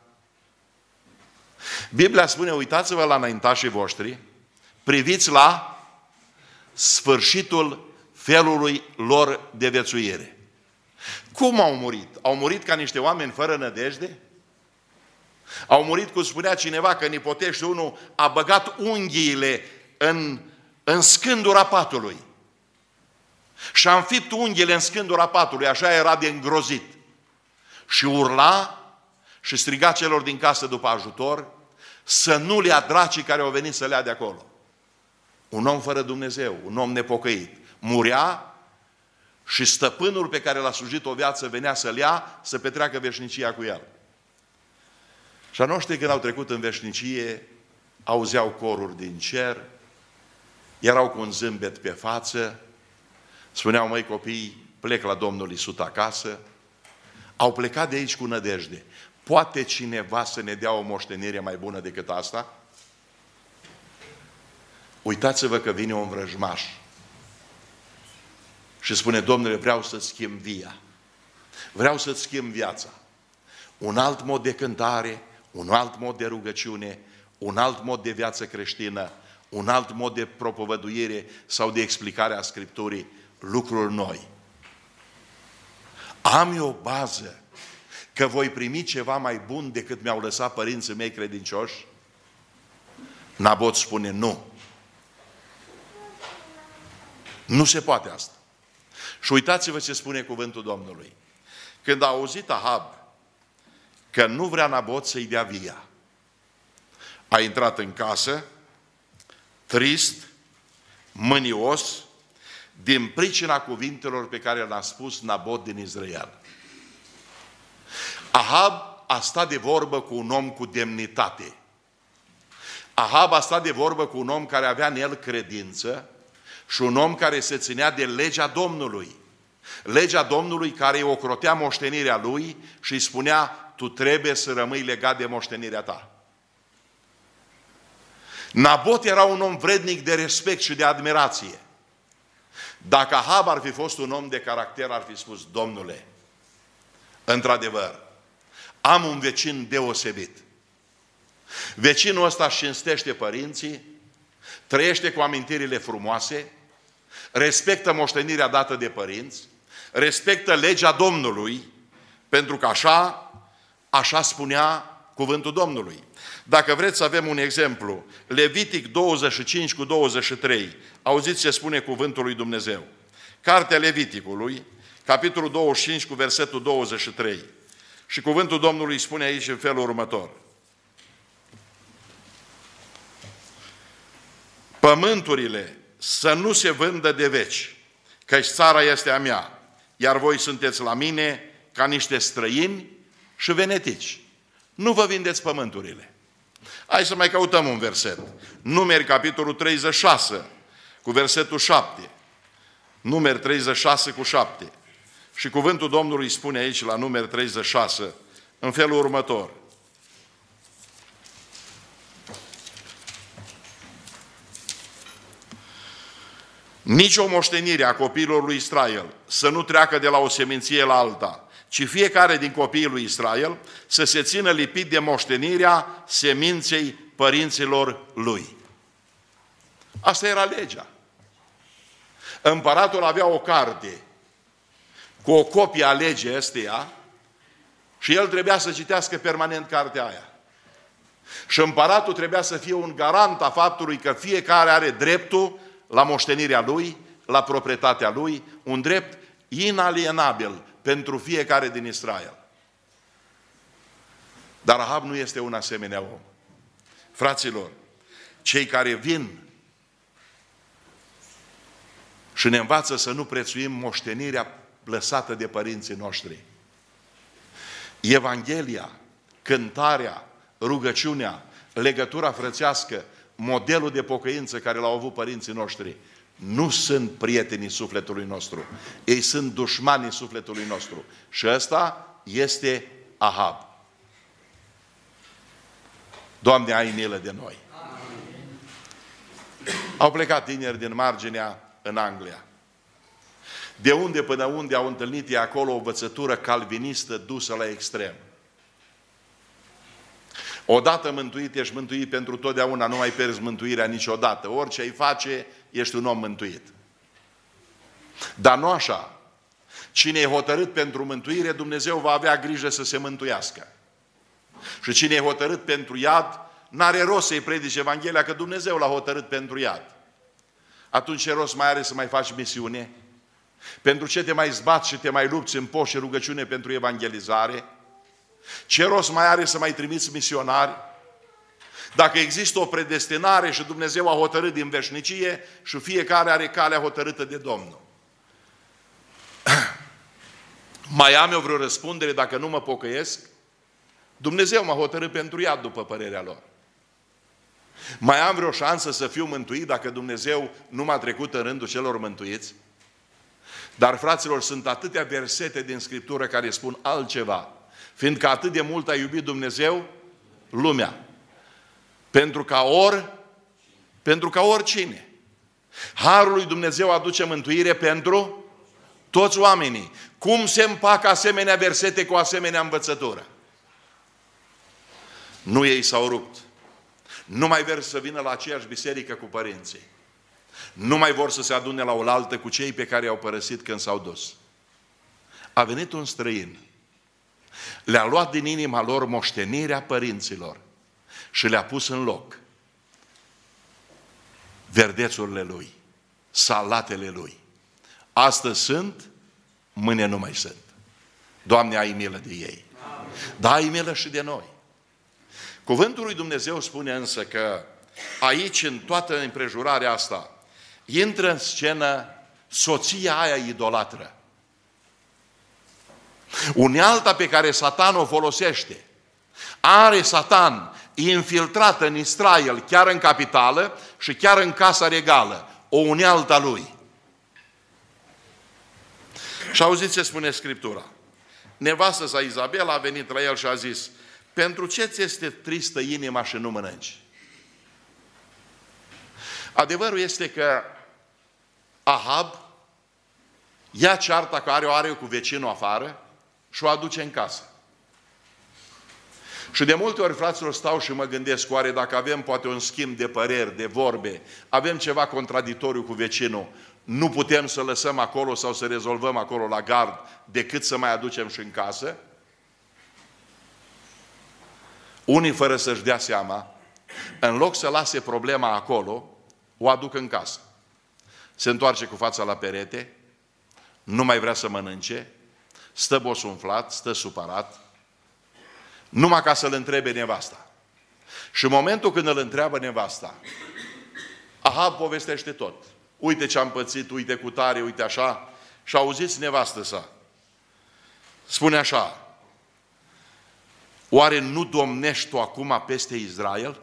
S1: Biblia spune, uitați-vă la înaintașii voștri, priviți la sfârșitul felului lor de viețuire. Cum au murit? Au murit ca niște oameni fără nădejde? Au murit, cum spunea cineva, că în Ipotești unul a băgat unghiile în scândura patului. Și a înfipt unghiile în scândura patului, așa era de îngrozit. Și urla și striga celor din casă după ajutor să nu le ia dracii care au venit să le ia de acolo. Un om fără Dumnezeu, un om nepocăit, murea și stăpânul pe care l-a slujit o viață venea să-l ia, să petreacă veșnicia cu el. Și a noștri, când au trecut în veșnicie, auzeau coruri din cer, erau cu un zâmbet pe față, spuneau, măi copii, plec la Domnul Iisus acasă, au plecat de aici cu nădejde. Poate cineva să ne dea o moștenire mai bună decât asta? Uitați-vă că vine un vrăjmaș și spune, Domnule, vreau să-ți schimb via, vreau să-ți schimb viața. Un alt mod de cântare, un alt mod de rugăciune, un alt mod de viață creștină, un alt mod de propovăduire sau de explicare a Scripturii, lucruri noi. Am eu o bază că voi primi ceva mai bun decât mi-au lăsat părinții mei credincioși? Nabot spune nu. Nu se poate asta. Și uitați-vă ce spune cuvântul Domnului. Când a auzit Ahab că nu vrea Nabot să-i dea via, a intrat în casă, trist, mânios, din pricina cuvintelor pe care le-a spus Nabot din Israel. Ahab a stat de vorbă cu un om cu demnitate. Ahab a stat de vorbă cu un om care avea în el credință și un om care se ținea de legea Domnului. Legea Domnului care îi ocrotea moștenirea lui și îi spunea: tu trebuie să rămâi legat de moștenirea ta. Nabot era un om vrednic de respect și de admirație. Dacă Ahab ar fi fost un om de caracter, ar fi spus: Domnule, într-adevăr, am un vecin deosebit. Vecinul ăsta își cinstește părinții, trăiește cu amintirile frumoase, respectă moștenirea dată de părinți, respectă legea Domnului, pentru că așa spunea cuvântul Domnului. Dacă vreți să avem un exemplu, Levitic 25 cu 23, auziți ce spune cuvântul lui Dumnezeu. Cartea Leviticului, capitolul 25 cu versetul 23. Și cuvântul Domnului spune aici în felul următor. Pământurile să nu se vândă de veci, căci țara este a mea, iar voi sunteți la mine ca niște străini și venetici. Nu vă vindeți pământurile. Hai să mai căutăm un verset. Numeri, capitolul 36, cu versetul 7. Numeri 36 cu 7. Și cuvântul Domnului spune aici, la Numeri 36, în felul următor. Nici o moștenire a copiilor lui Israel să nu treacă de la o seminție la alta, ci fiecare din copiii lui Israel să se țină lipit de moștenirea seminței părinților lui. Asta era legea. Împăratul avea o carte cu o copie a legii ăsteia și el trebuia să citească permanent cartea aia. Și împăratul trebuia să fie un garant a faptului că fiecare are dreptul la moștenirea lui, la proprietatea lui, un drept inalienabil pentru fiecare din Israel. Dar Ahab nu este un asemenea om. Fraților, cei care vin și ne învață să nu prețuim moștenirea lăsată de părinții noștri. Evanghelia, cântarea, rugăciunea, legătura frățească, modelul de pocăință care l-au avut părinții noștri, nu sunt prietenii sufletului nostru. Ei sunt dușmanii sufletului nostru. Și ăsta este Ahab. Doamne, ai milă de noi. Au plecat tineri din marginea în Anglia. De unde până unde au întâlnit ei acolo o învățătură calvinistă dusă la extrem. Odată mântuit, ești mântuit pentru totdeauna, nu mai pierzi mântuirea niciodată. Orice ai face, ești un om mântuit. Dar nu așa. Cine e hotărât pentru mântuire, Dumnezeu va avea grijă să se mântuiască. Și cine e hotărât pentru iad, n-are rost să-i predici Evanghelia, că Dumnezeu l-a hotărât pentru iad. Atunci ce rost mai are să mai faci misiune? Pentru ce te mai zbați și te mai lupți în post și rugăciune pentru evangelizare? Ce rost mai are să mai trimiți misionari? Dacă există o predestinare și Dumnezeu a hotărât din veșnicie și fiecare are calea hotărâtă de Domnul. Mai am eu vreo răspundere dacă nu mă pocăiesc? Dumnezeu m-a hotărât pentru iad, după părerea lor. Mai am vreo șansă să fiu mântuit dacă Dumnezeu nu m-a trecut în rândul celor mântuiți? Dar, fraților, sunt atâtea versete din Scriptură care spun altceva. Fiindcă atât de mult a iubit Dumnezeu lumea. Pentru ca oricine. Harul lui Dumnezeu aduce mântuire pentru toți oamenii. Cum se împacă asemenea versete cu asemenea învățătură? Nu ei s-au rupt. Nu mai vor să vină la aceeași biserică cu părinții. Nu mai vor să se adune la oaltă cu cei pe care i-au părăsit când s-au dus. A venit un străin. Le-a luat din inima lor moștenirea părinților și le-a pus în loc verdețurile lui, salatele lui. Astăzi sunt, mâine nu mai sunt. Doamne, ai milă de ei. Dar ai milă și de noi. Cuvântul lui Dumnezeu spune însă că aici, în toată împrejurarea asta, intră în scenă soția aia idolatră. Unealta pe care Satan o folosește. Are Satan infiltrată în Israel, chiar în capitală și chiar în casa regală, o unealtă a lui. Și auziți ce spune Scriptura. Nevastă sa Izabela a venit la el și a zis: pentru ce ți este tristă inima și nu mănânci? Adevărul este că Ahab ia cearta care o are cu vecinul afară și o aduce în casă. Și de multe ori, fraților, stau și mă gândesc, oare dacă avem poate un schimb de păreri, de vorbe, avem ceva contradictoriu cu vecinul, nu putem să lăsăm acolo sau să rezolvăm acolo la gard decât să mai aducem și în casă? Unii, fără să-și dea seama, în loc să lase problema acolo, o aduc în casă. Se întoarce cu fața la perete, nu mai vrea să mănânce, stă bosunflat, stă supărat, numai ca să-l întrebe nevasta. Și în momentul când îl întreabă nevasta, Ahab povestește tot. Uite ce am pățit, uite cu tare, uite așa. Și auziți nevastă sa. Spune așa: oare nu domnești tu acum peste Israel?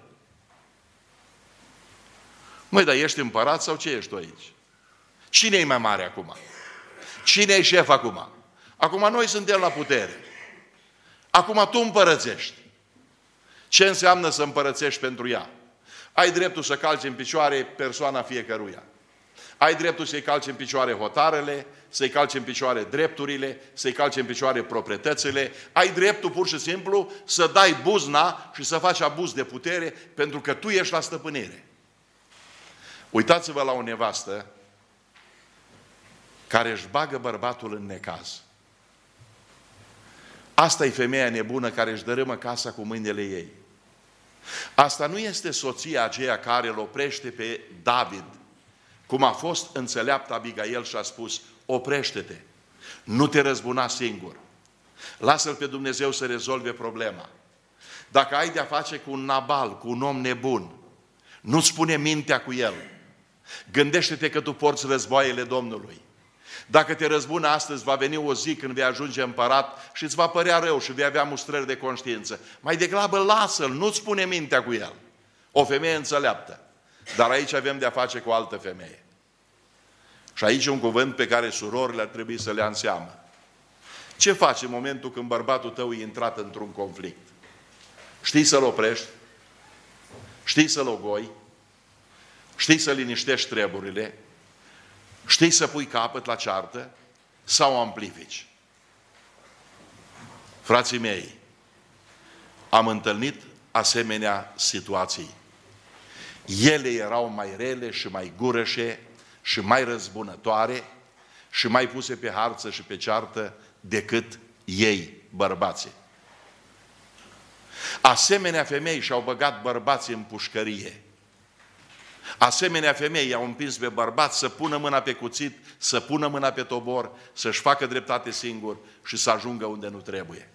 S1: Măi, dar ești împărat sau ce ești tu aici? Cine e mai mare acum? Cine e șef acum? Acum noi suntem la putere. Acum tu împărățești. Ce înseamnă să împărățești pentru ea? Ai dreptul să calci în picioare persoana fiecăruia. Ai dreptul să-i calci în picioare hotarele, să-i calci în picioare drepturile, să-i calci în picioare proprietățile. Ai dreptul pur și simplu să dai buzna și să faci abuz de putere pentru că tu ești la stăpânire. Uitați-vă la o nevastă care își bagă bărbatul în necaz. Asta e femeia nebună care își dărâmă casa cu mâinile ei. Asta nu este soția aceea care îl oprește pe David, cum a fost înțeleaptă Abigail și a spus: oprește-te, nu te răzbuna singur. Lasă-L pe Dumnezeu să rezolve problema. Dacă ai de-a face cu un Nabal, cu un om nebun, nu-ți pune mintea cu el. Gândește-te că tu porți războaiele Domnului. Dacă te răzbună astăzi, va veni o zi când vei ajunge împărat și îți va părea rău și vei avea mustrări de conștiință. Mai degrabă lasă-l, nu-ți pune mintea cu el. O femeie înțeleaptă. Dar aici avem de-a face cu o altă femeie. Și aici un cuvânt pe care surorile ar trebui să le ia în seamă. Ce faci în momentul când bărbatul tău e intrat într-un conflict? Știi să-l oprești? Știi să-l ogoi? Știi să liniștești treburile? Știi să pui capăt la ceartă? Sau o amplifici? Frații mei, am întâlnit asemenea situații. Ele erau mai rele și mai gurășe și mai răzbunătoare și mai puse pe harță și pe ceartă decât ei, bărbații. Asemenea femei și-au băgat bărbații în pușcărie. Asemenea femei i-au împins pe bărbați să pună mâna pe cuțit, să pună mâna pe tobor, să-și facă dreptate singur și să ajungă unde nu trebuie.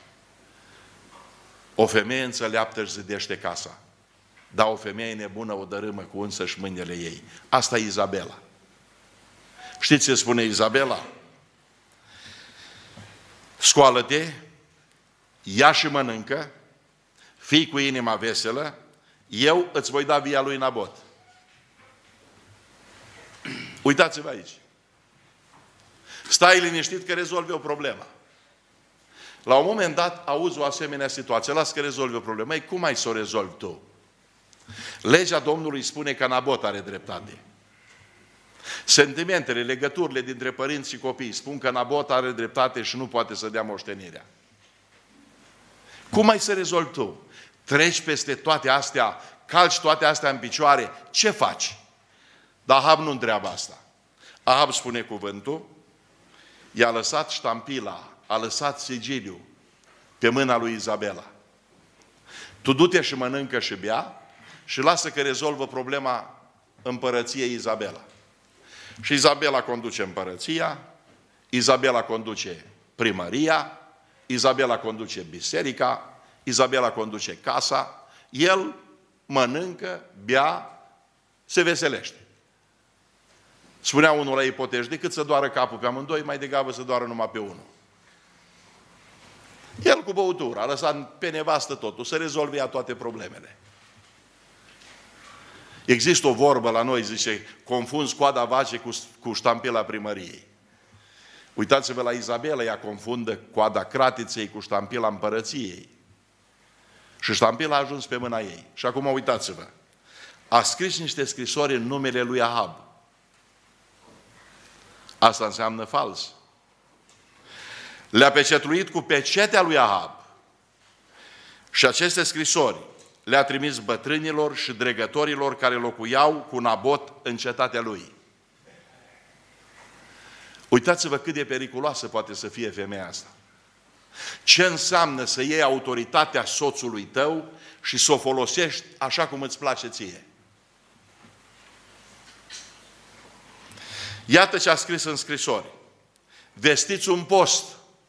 S1: O femeie înțeleaptă își zidește casa, dar o femeie nebună o dărâmă cu însăși mâinile ei. Asta e Izabela. Știți ce spune Izabela? Scoală-te, ia și mănâncă, fii cu inima veselă, eu îți voi da via lui Nabot. Uitați-vă aici. Stai liniștit că rezolvi o problemă. La un moment dat auzi o asemenea situație. Las că rezolvi o problemă. Ei, cum ai să o rezolvi tu? Legea Domnului spune că Nabot are dreptate. Sentimentele, legăturile dintre părinți și copii spun că Nabot are dreptate și nu poate să dea moștenirea. Cum ai să rezolvi tu? Treci peste toate astea calci toate astea în picioare, ce faci? Dar Ahab nu întreabă asta. Ahab, spune cuvântul, i-a lăsat ștampila, a lăsat sigiliu pe mâna lui Izabela. Tu du-te și mănâncă și bea și lasă că rezolvă problema împărăției Izabela. Și Izabela conduce împărăția, Izabela conduce primăria, Izabela conduce biserica, Izabela conduce casa, el mănâncă, bea, se veselește. Spunea unul la ipoteci, decât să doară capul pe amândoi, mai degrabă să doară numai pe unul. El cu băutura, a lăsat pe nevastă totul, să rezolve ea toate problemele. Există o vorbă la noi, zice, confunzi coada vace cu ștampila primăriei. Uitați-vă la Izabela, ea confundă coada cratiței cu ștampila împărăției. Și ștampila a ajuns pe mâna ei. Și acum uitați-vă, a scris niște scrisori în numele lui Ahab. Asta înseamnă fals. Le-a pecetluit cu pecetea lui Ahab. Și aceste scrisori le-a trimis bătrânilor și dregătorilor care locuiau cu Nabot în cetatea lui. Uitați-vă cât de periculoasă poate să fie femeia asta. Ce înseamnă să iei autoritatea soțului tău și să o folosești așa cum îți place ție. Iată ce a scris în scrisori. Vestiți un post.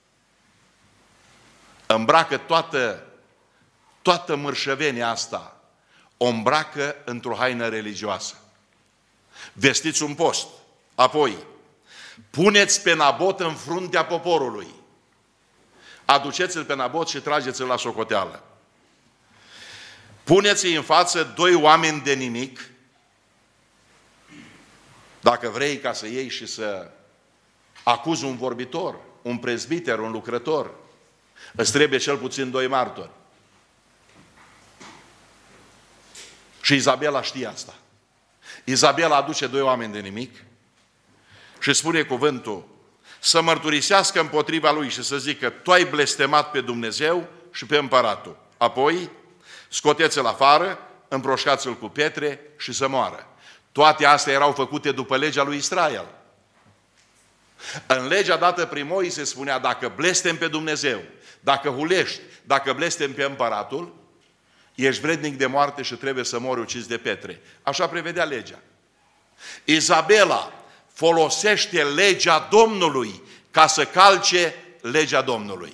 S1: Îmbracă toată mărșăvenia asta. O îmbracă într-o haină religioasă. Vestiți un post. Apoi, puneți pe Nabot în fruntea poporului. Aduceți-l pe Nabot și trageți-l la socoteală. Puneți-i în față 2 oameni de nimic, dacă vrei ca să iei și să acuzi un vorbitor, un prezbiter, un lucrător, îți trebuie cel puțin 2 martori. Și Izabela știe asta. Izabela aduce 2 oameni de nimic și spune cuvântul să mărturisească împotriva lui și să zică: tu ai blestemat pe Dumnezeu și pe împăratul. Apoi scoteți-l afară, împroșcați-l cu pietre și să moară. Toate astea erau făcute după legea lui Israel. În legea dată prin Moise se spunea: dacă blestem pe Dumnezeu, dacă hulești, dacă blestem pe împăratul, ești vrednic de moarte și trebuie să mori ucis de pietre. Așa prevedea legea. Izabela folosește legea Domnului ca să calce legea Domnului.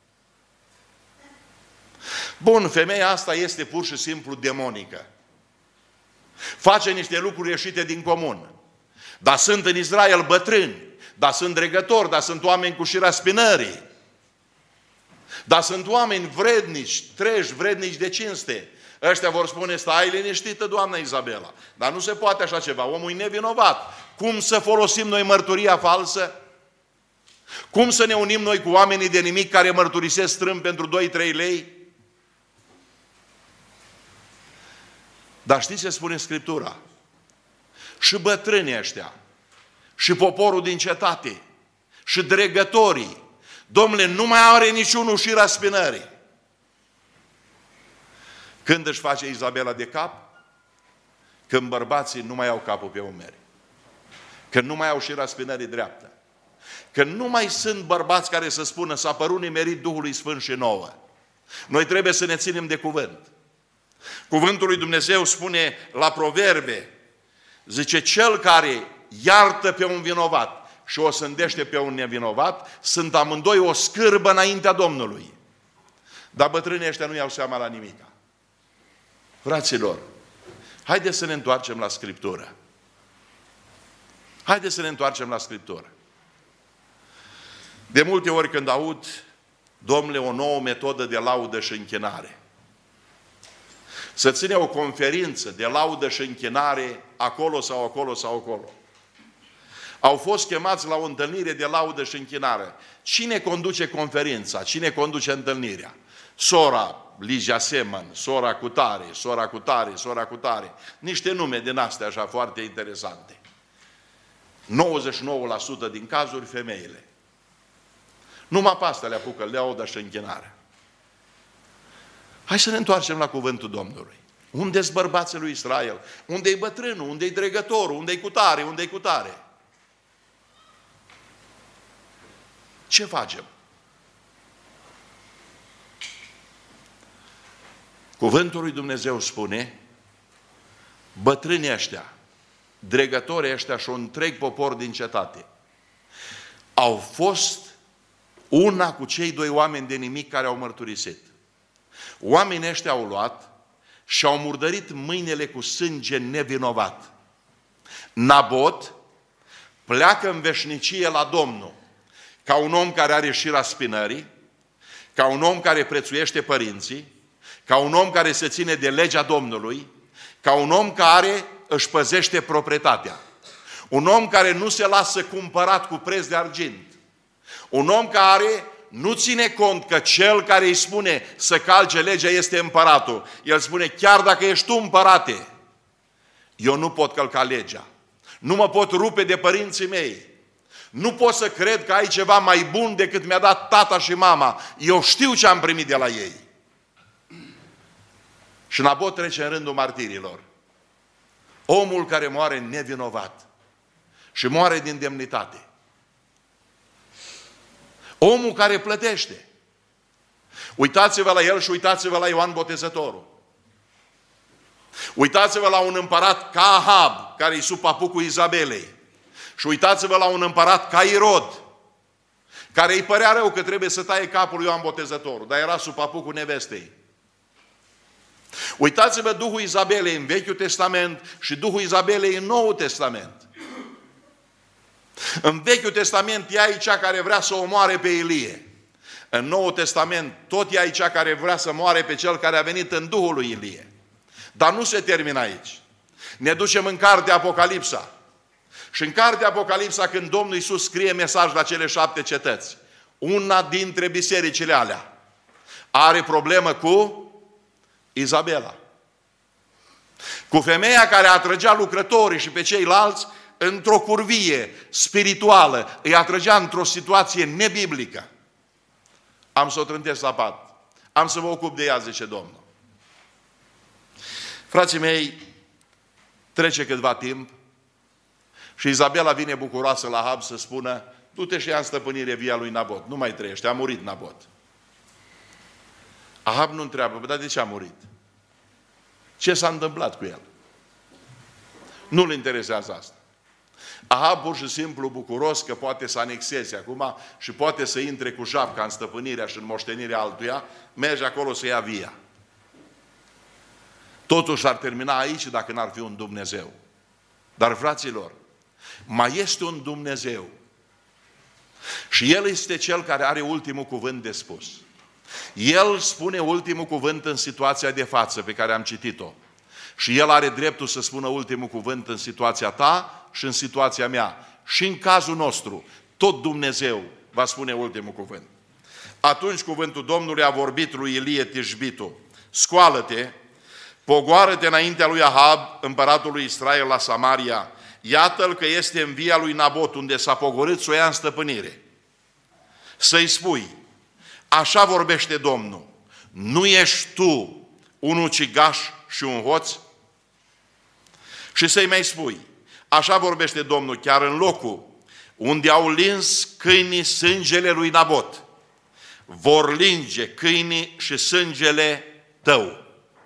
S1: Bun, femeia asta este pur și simplu demonică. Face niște lucruri ieșite din comun. Dar sunt în Israel bătrâni, dar sunt dregători, dar sunt oameni cu șira spinării. Dar sunt oameni vrednici, treji, vrednici de cinste. Ăștia vor spune: stai liniștită, doamna Izabela. Dar nu se poate așa ceva, omul e nevinovat. Cum să folosim noi mărturia falsă? Cum să ne unim noi cu oamenii de nimic care mărturisesc strâmb pentru 2-3 lei? Dar știți ce spune Scriptura? Și bătrânii ăștia, și poporul din cetate, și dregătorii, Domnule, nu mai are niciunul șira spinării. Când își face Izabela de cap? Când bărbații nu mai au capul pe umeri. Când nu mai au șira spinării dreaptă. Când nu mai sunt bărbați care să spună: s-a părut nimerit Duhului Sfânt și nouă. Noi trebuie să ne ținem de cuvânt. Cuvântul lui Dumnezeu spune la Proverbe, zice: cel care iartă pe un vinovat și o sândește pe un nevinovat, sunt amândoi o scârbă înaintea Domnului. Dar bătrânii ăștia nu iau seama la nimica. Fraților, haideți să ne întoarcem la Scriptură. Haideți să ne întoarcem la Scriptură. De multe ori când aud, Domnule, o nouă metodă de laudă și închinare, să ține o conferință de laudă și închinare acolo sau acolo sau acolo. Au fost chemați la o întâlnire de laudă și închinare. Cine conduce conferința? Cine conduce întâlnirea? Sora Ligia Semăn, sora cutare, sora cutare, sora cutare. Niște nume din astea așa foarte interesante. 99% din cazuri femeile. Numai pe astea le apucă laudă și închinare. Hai să ne întoarcem la cuvântul Domnului. Unde-s bărbații lui Israel? Unde-i bătrânul? Unde-i dregătorul? Unde-i cutare? Unde-i cutare? Ce facem? Cuvântul lui Dumnezeu spune, bătrânii ăștia, dregătorii ăștia și un întreg popor din cetate au fost una cu cei doi oameni de nimic care au mărturisit. Oamenii ăștia au luat și au murdărit mâinile cu sânge nevinovat. Nabot pleacă în veșnicie la Domnul ca un om care are șira spinării, ca un om care prețuiește părinții, ca un om care se ține de legea Domnului, ca un om care își păzește proprietatea, un om care nu se lasă cumpărat cu preț de argint, un om care nu ține cont că cel care îi spune să calce legea este împăratul. El spune, chiar dacă ești tu împărate, eu nu pot călca legea. Nu mă pot rupe de părinții mei. Nu pot să cred că ai ceva mai bun decât mi-a dat tata și mama. Eu știu ce am primit de la ei. Și Nabot trece în rândul martirilor. Omul care moare nevinovat și moare din demnitate. Omul care plătește. Uitați-vă la el și uitați-vă la Ioan Botezătorul. Uitați-vă la un împărat ca Ahab, care e sub papucul Izabelei. Și uitați-vă la un împărat ca Irod, care îi părea rău că trebuie să taie capul lui Ioan Botezătorul, dar era sub papucul nevestei. Uitați-vă Duhul Izabelei în Vechiul Testament și Duhul Izabelei în Noul Testament. În Vechiul Testament ea e cea care vrea să omoare pe Ilie. În Noul Testament tot ea e cea care vrea să moare pe cel care a venit în Duhul lui Ilie. Dar nu se termină aici. Ne ducem în cartea Apocalipsa. Și în cartea Apocalipsa, când Domnul Iisus scrie mesaj la cele 7 cetăți, una dintre bisericile alea are problemă cu Izabela. Cu femeia care atrăgea lucrătorii și pe ceilalți într-o curvie spirituală, îi atrăgea într-o situație nebiblică. Am să o trântesc la pat. Am să mă ocup de ea, zice Domnul. Frații mei, trece câtva timp și Izabela vine bucuroasă la Ahab să spună, du-te și ia în stăpânire via lui Nabot. Nu mai trăiește, a murit Nabot. Ahab nu întreabă, dar de ce a murit? Ce s-a întâmplat cu el? Nu-l interesează asta. Ahab pur și simplu bucuros că poate să anexeze acum și poate să intre cu japca în stăpânirea și în moștenirea altuia, merge acolo să ia via. Totuși ar termina aici dacă n-ar fi un Dumnezeu. Dar, fraților, mai este un Dumnezeu. Și El este Cel care are ultimul cuvânt de spus. El spune ultimul cuvânt în situația de față pe care am citit-o. Și El are dreptul să spună ultimul cuvânt în situația ta și în situația mea. Și în cazul nostru, tot Dumnezeu va spune ultimul cuvânt. Atunci cuvântul Domnului a vorbit lui Ilie Tishbitul. Scoală-te, pogoară-te înaintea lui Ahab, împăratul lui Israel la Samaria. Iată-l că este în via lui Nabot, unde s-a pogorât să o ia în stăpânire. Să-i spui, așa vorbește Domnul, nu ești tu un ucigaș și un hoț? Și să-i mai spui, așa vorbește Domnul, chiar în locul unde au lins câinii sângele lui Nabot, vor linge câinii și sângele tău.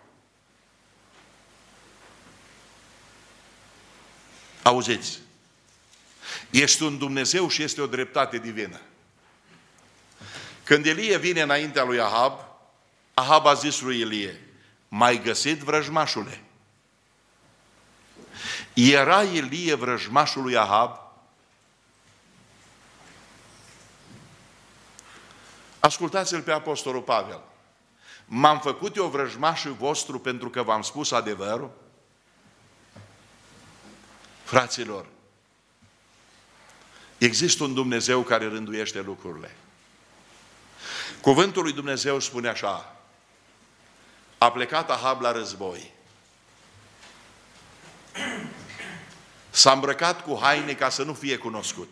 S1: Auziți, este un Dumnezeu și este o dreptate divină. Când Ilie vine înaintea lui Ahab, Ahab a zis lui Ilie, m-ai găsit, vrăjmașule? Era Ilie vrăjmașul lui Ahab? Ascultați-l pe Apostolul Pavel. M-am făcut eu vrăjmașul vostru pentru că v-am spus adevărul? Fraților, există un Dumnezeu care rânduiește lucrurile. Cuvântul lui Dumnezeu spune așa, a plecat Ahab la război. S-a îmbrăcat cu haine ca să nu fie cunoscut.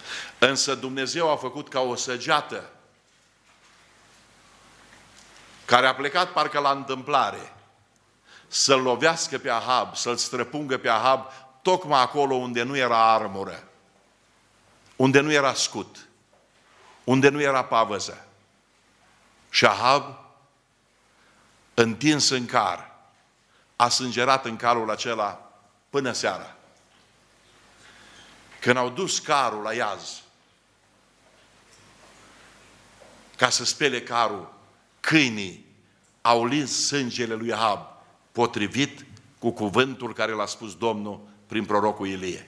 S1: Însă Dumnezeu a făcut ca o săgeată care a plecat parcă la întâmplare să-l lovească pe Ahab, să-l străpungă pe Ahab, tocmai acolo unde nu era armură, unde nu era scut, unde nu era pavăză. Și Ahab, întins în car, a sângerat în carul acela până seara. Când au dus carul la iaz, ca să spele carul, câinii au lins sângele lui Ahab, potrivit cu cuvântul care l-a spus Domnul prin prorocul Ilie.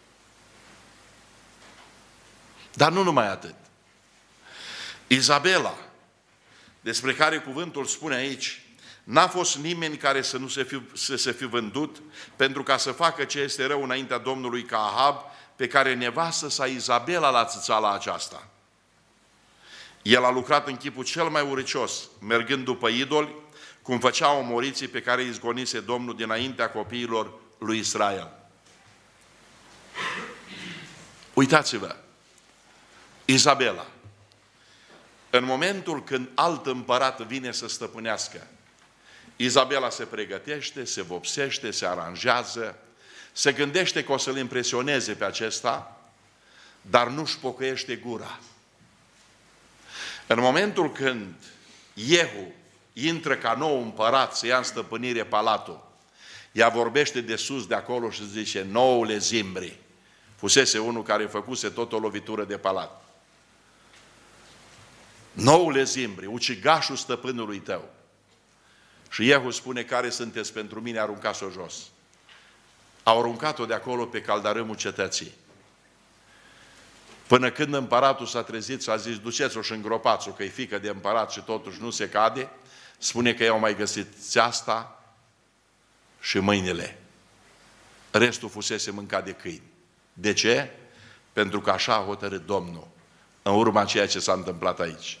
S1: Dar nu numai atât. Izabela, despre care cuvântul spune aici, n-a fost nimeni care să se fi vândut pentru ca să facă ce este rău înaintea Domnului ca Ahab, pe care nevastă sa Izabela l-a țățat la aceasta. El a lucrat în chipul cel mai urâcios, mergând după idoli, cum făceau omoriții pe care îi izgonise Domnul dinaintea copiilor lui Israel. Uitați-vă, Izabela, în momentul când alt împărat vine să stăpânească, Izabela se pregătește, se vopsește, se aranjează, se gândește că o să-l impresioneze pe acesta, dar nu-și pocăiește gura. În momentul când Iehu intră ca nou împărat să ia în stăpânire palatul, ea vorbește de sus de acolo și zice, noule Zimbri. Fusese unul care făcuse tot o lovitură de palat. Noule Zimbri, ucigașul stăpânului tău. Și Iehu spune, care sunteți pentru mine, aruncați-o jos. Au aruncat-o de acolo pe caldarâmul cetății. Până când împăratul s-a trezit și a zis, duceți-o și îngropați-o, că e fiică de împărat și totuși nu se cade, spune că i-au mai găsit țeasta și mâinile. Restul fusese mâncat de câini. De ce? Pentru că așa a hotărât Domnul, în urma ceea ce s-a întâmplat aici.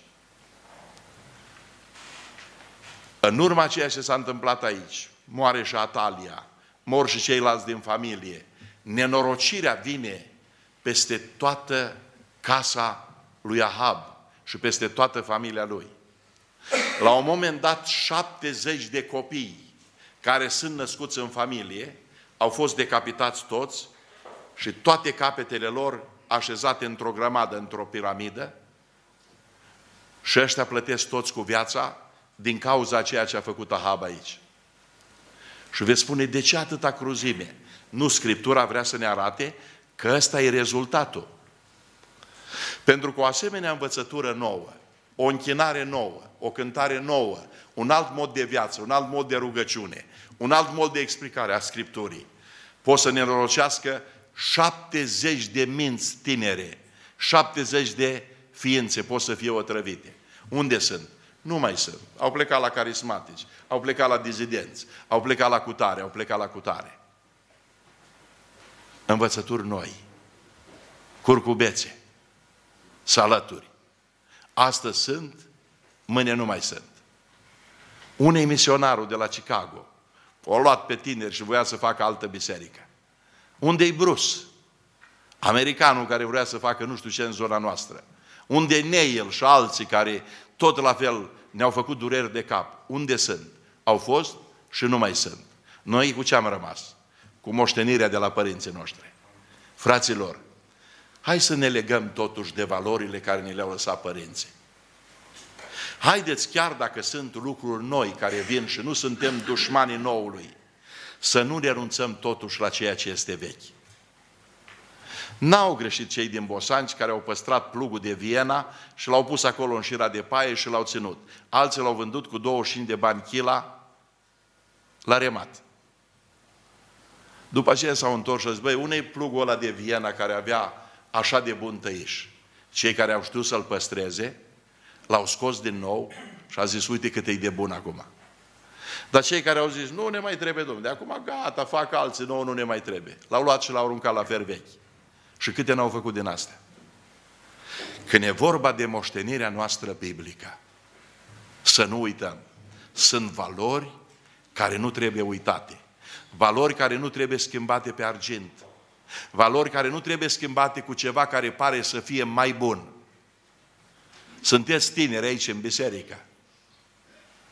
S1: În urma ceea ce s-a întâmplat aici, moare și Atalia, mor și ceilalți din familie. Nenorocirea vine peste toată casa lui Ahab și peste toată familia lui. La un moment dat, 70 de copii care sunt născuți în familie au fost decapitați toți și toate capetele lor așezate într-o grămadă, într-o piramidă, și ăștia plătesc toți cu viața din cauza a ceea ce a făcut Ahab aici. Și veți spune, de ce atâta cruzime? Nu, Scriptura vrea să ne arate că ăsta e rezultatul. Pentru că o asemenea învățătură nouă, o închinare nouă, o cântare nouă, un alt mod de viață, un alt mod de rugăciune, un alt mod de explicare a Scripturii, pot să ne norocească 70 de minți tinere, 70 de ființe pot să fie otrăvite. Unde sunt? Nu mai sunt. Au plecat la carismatici, au plecat la dizidenți, au plecat la cutare, au plecat la cutare. Învățături noi, curcubețe, salături. Astăzi sunt, mâine nu mai sunt. Unei misionarul de la Chicago o luat pe tineri și voia să facă altă biserică. Unde-i Bruce? Americanul care vrea să facă nu știu ce în zona noastră. Unde-i Neil și alții care tot la fel ne-au făcut dureri de cap. Unde sunt? Au fost și nu mai sunt. Noi cu ce am rămas? Cu moștenirea de la părinții noștri. Fraților, hai să ne legăm totuși de valorile care ne le-au lăsat părinții. Haideți, chiar dacă sunt lucruri noi care vin și nu suntem dușmanii noului, să nu renunțăm totuși la ceea ce este vechi. N-au greșit cei din Bosanci care au păstrat plugul de Viena și l-au pus acolo în șira de paie și l-au ținut. Alții l-au vândut cu 25 de bani chila la remat. După aceea s-au întors și zis, băi, unde-i plugul ăla de Viena care avea așa de bun tăiș? Cei care au știut să-l păstreze, l-au scos din nou și a zis, uite cât e de bun acum. Dar cei care au zis, nu ne mai trebuie, domnule, de acum gata, fac alții, nouă nu ne mai trebuie. L-au luat și l-au aruncat la fer vechi. Și câte n-au făcut din astea? Când e vorba de moștenirea noastră biblică, să nu uităm, sunt valori care nu trebuie uitate, valori care nu trebuie schimbate pe argint, valori care nu trebuie schimbate cu ceva care pare să fie mai bun. Sunteți tineri aici în biserică.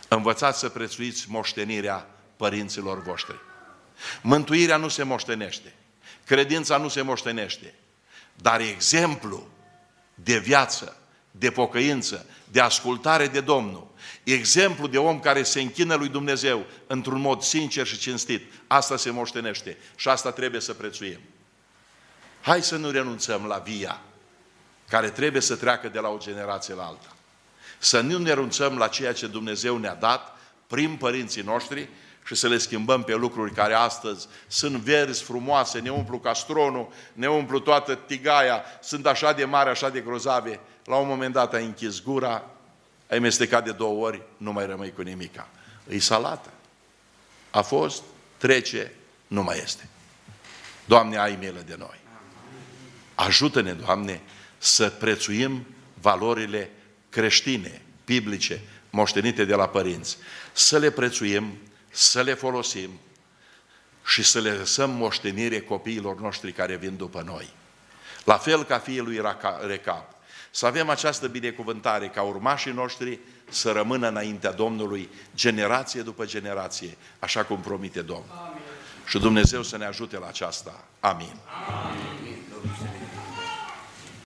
S1: Învățați să prețuiți moștenirea părinților voștri. Mântuirea nu se moștenește. Credința nu se moștenește. Dar exemplu de viață, de pocăință, de ascultare de Domnul, exemplu de om care se închină lui Dumnezeu într-un mod sincer și cinstit, asta se moștenește și asta trebuie să prețuim. Hai să nu renunțăm la via care trebuie să treacă de la o generație la alta. Să nu ne renunțăm la ceea ce Dumnezeu ne-a dat prin părinții noștri și să le schimbăm pe lucruri care astăzi sunt verzi, frumoase, ne umplu castronul, ne umplu toată tigaia, sunt așa de mari, așa de grozave. La un moment dat ai închis gura, ai mestecat de 2 ori, nu mai rămâi cu nimica. E salată. A fost, trece, nu mai este. Doamne, ai milă de noi. Ajută-ne, Doamne, să prețuim valorile creștine, biblice, moștenite de la părinți. Să le prețuim, să le folosim și să le lăsăm moștenire copiilor noștri care vin după noi. La fel ca fiul lui Recab. Să avem această binecuvântare ca urmașii noștri să rămână înaintea Domnului generație după generație, așa cum promite Domnul. Amin. Și Dumnezeu să ne ajute la aceasta. Amin. Amin.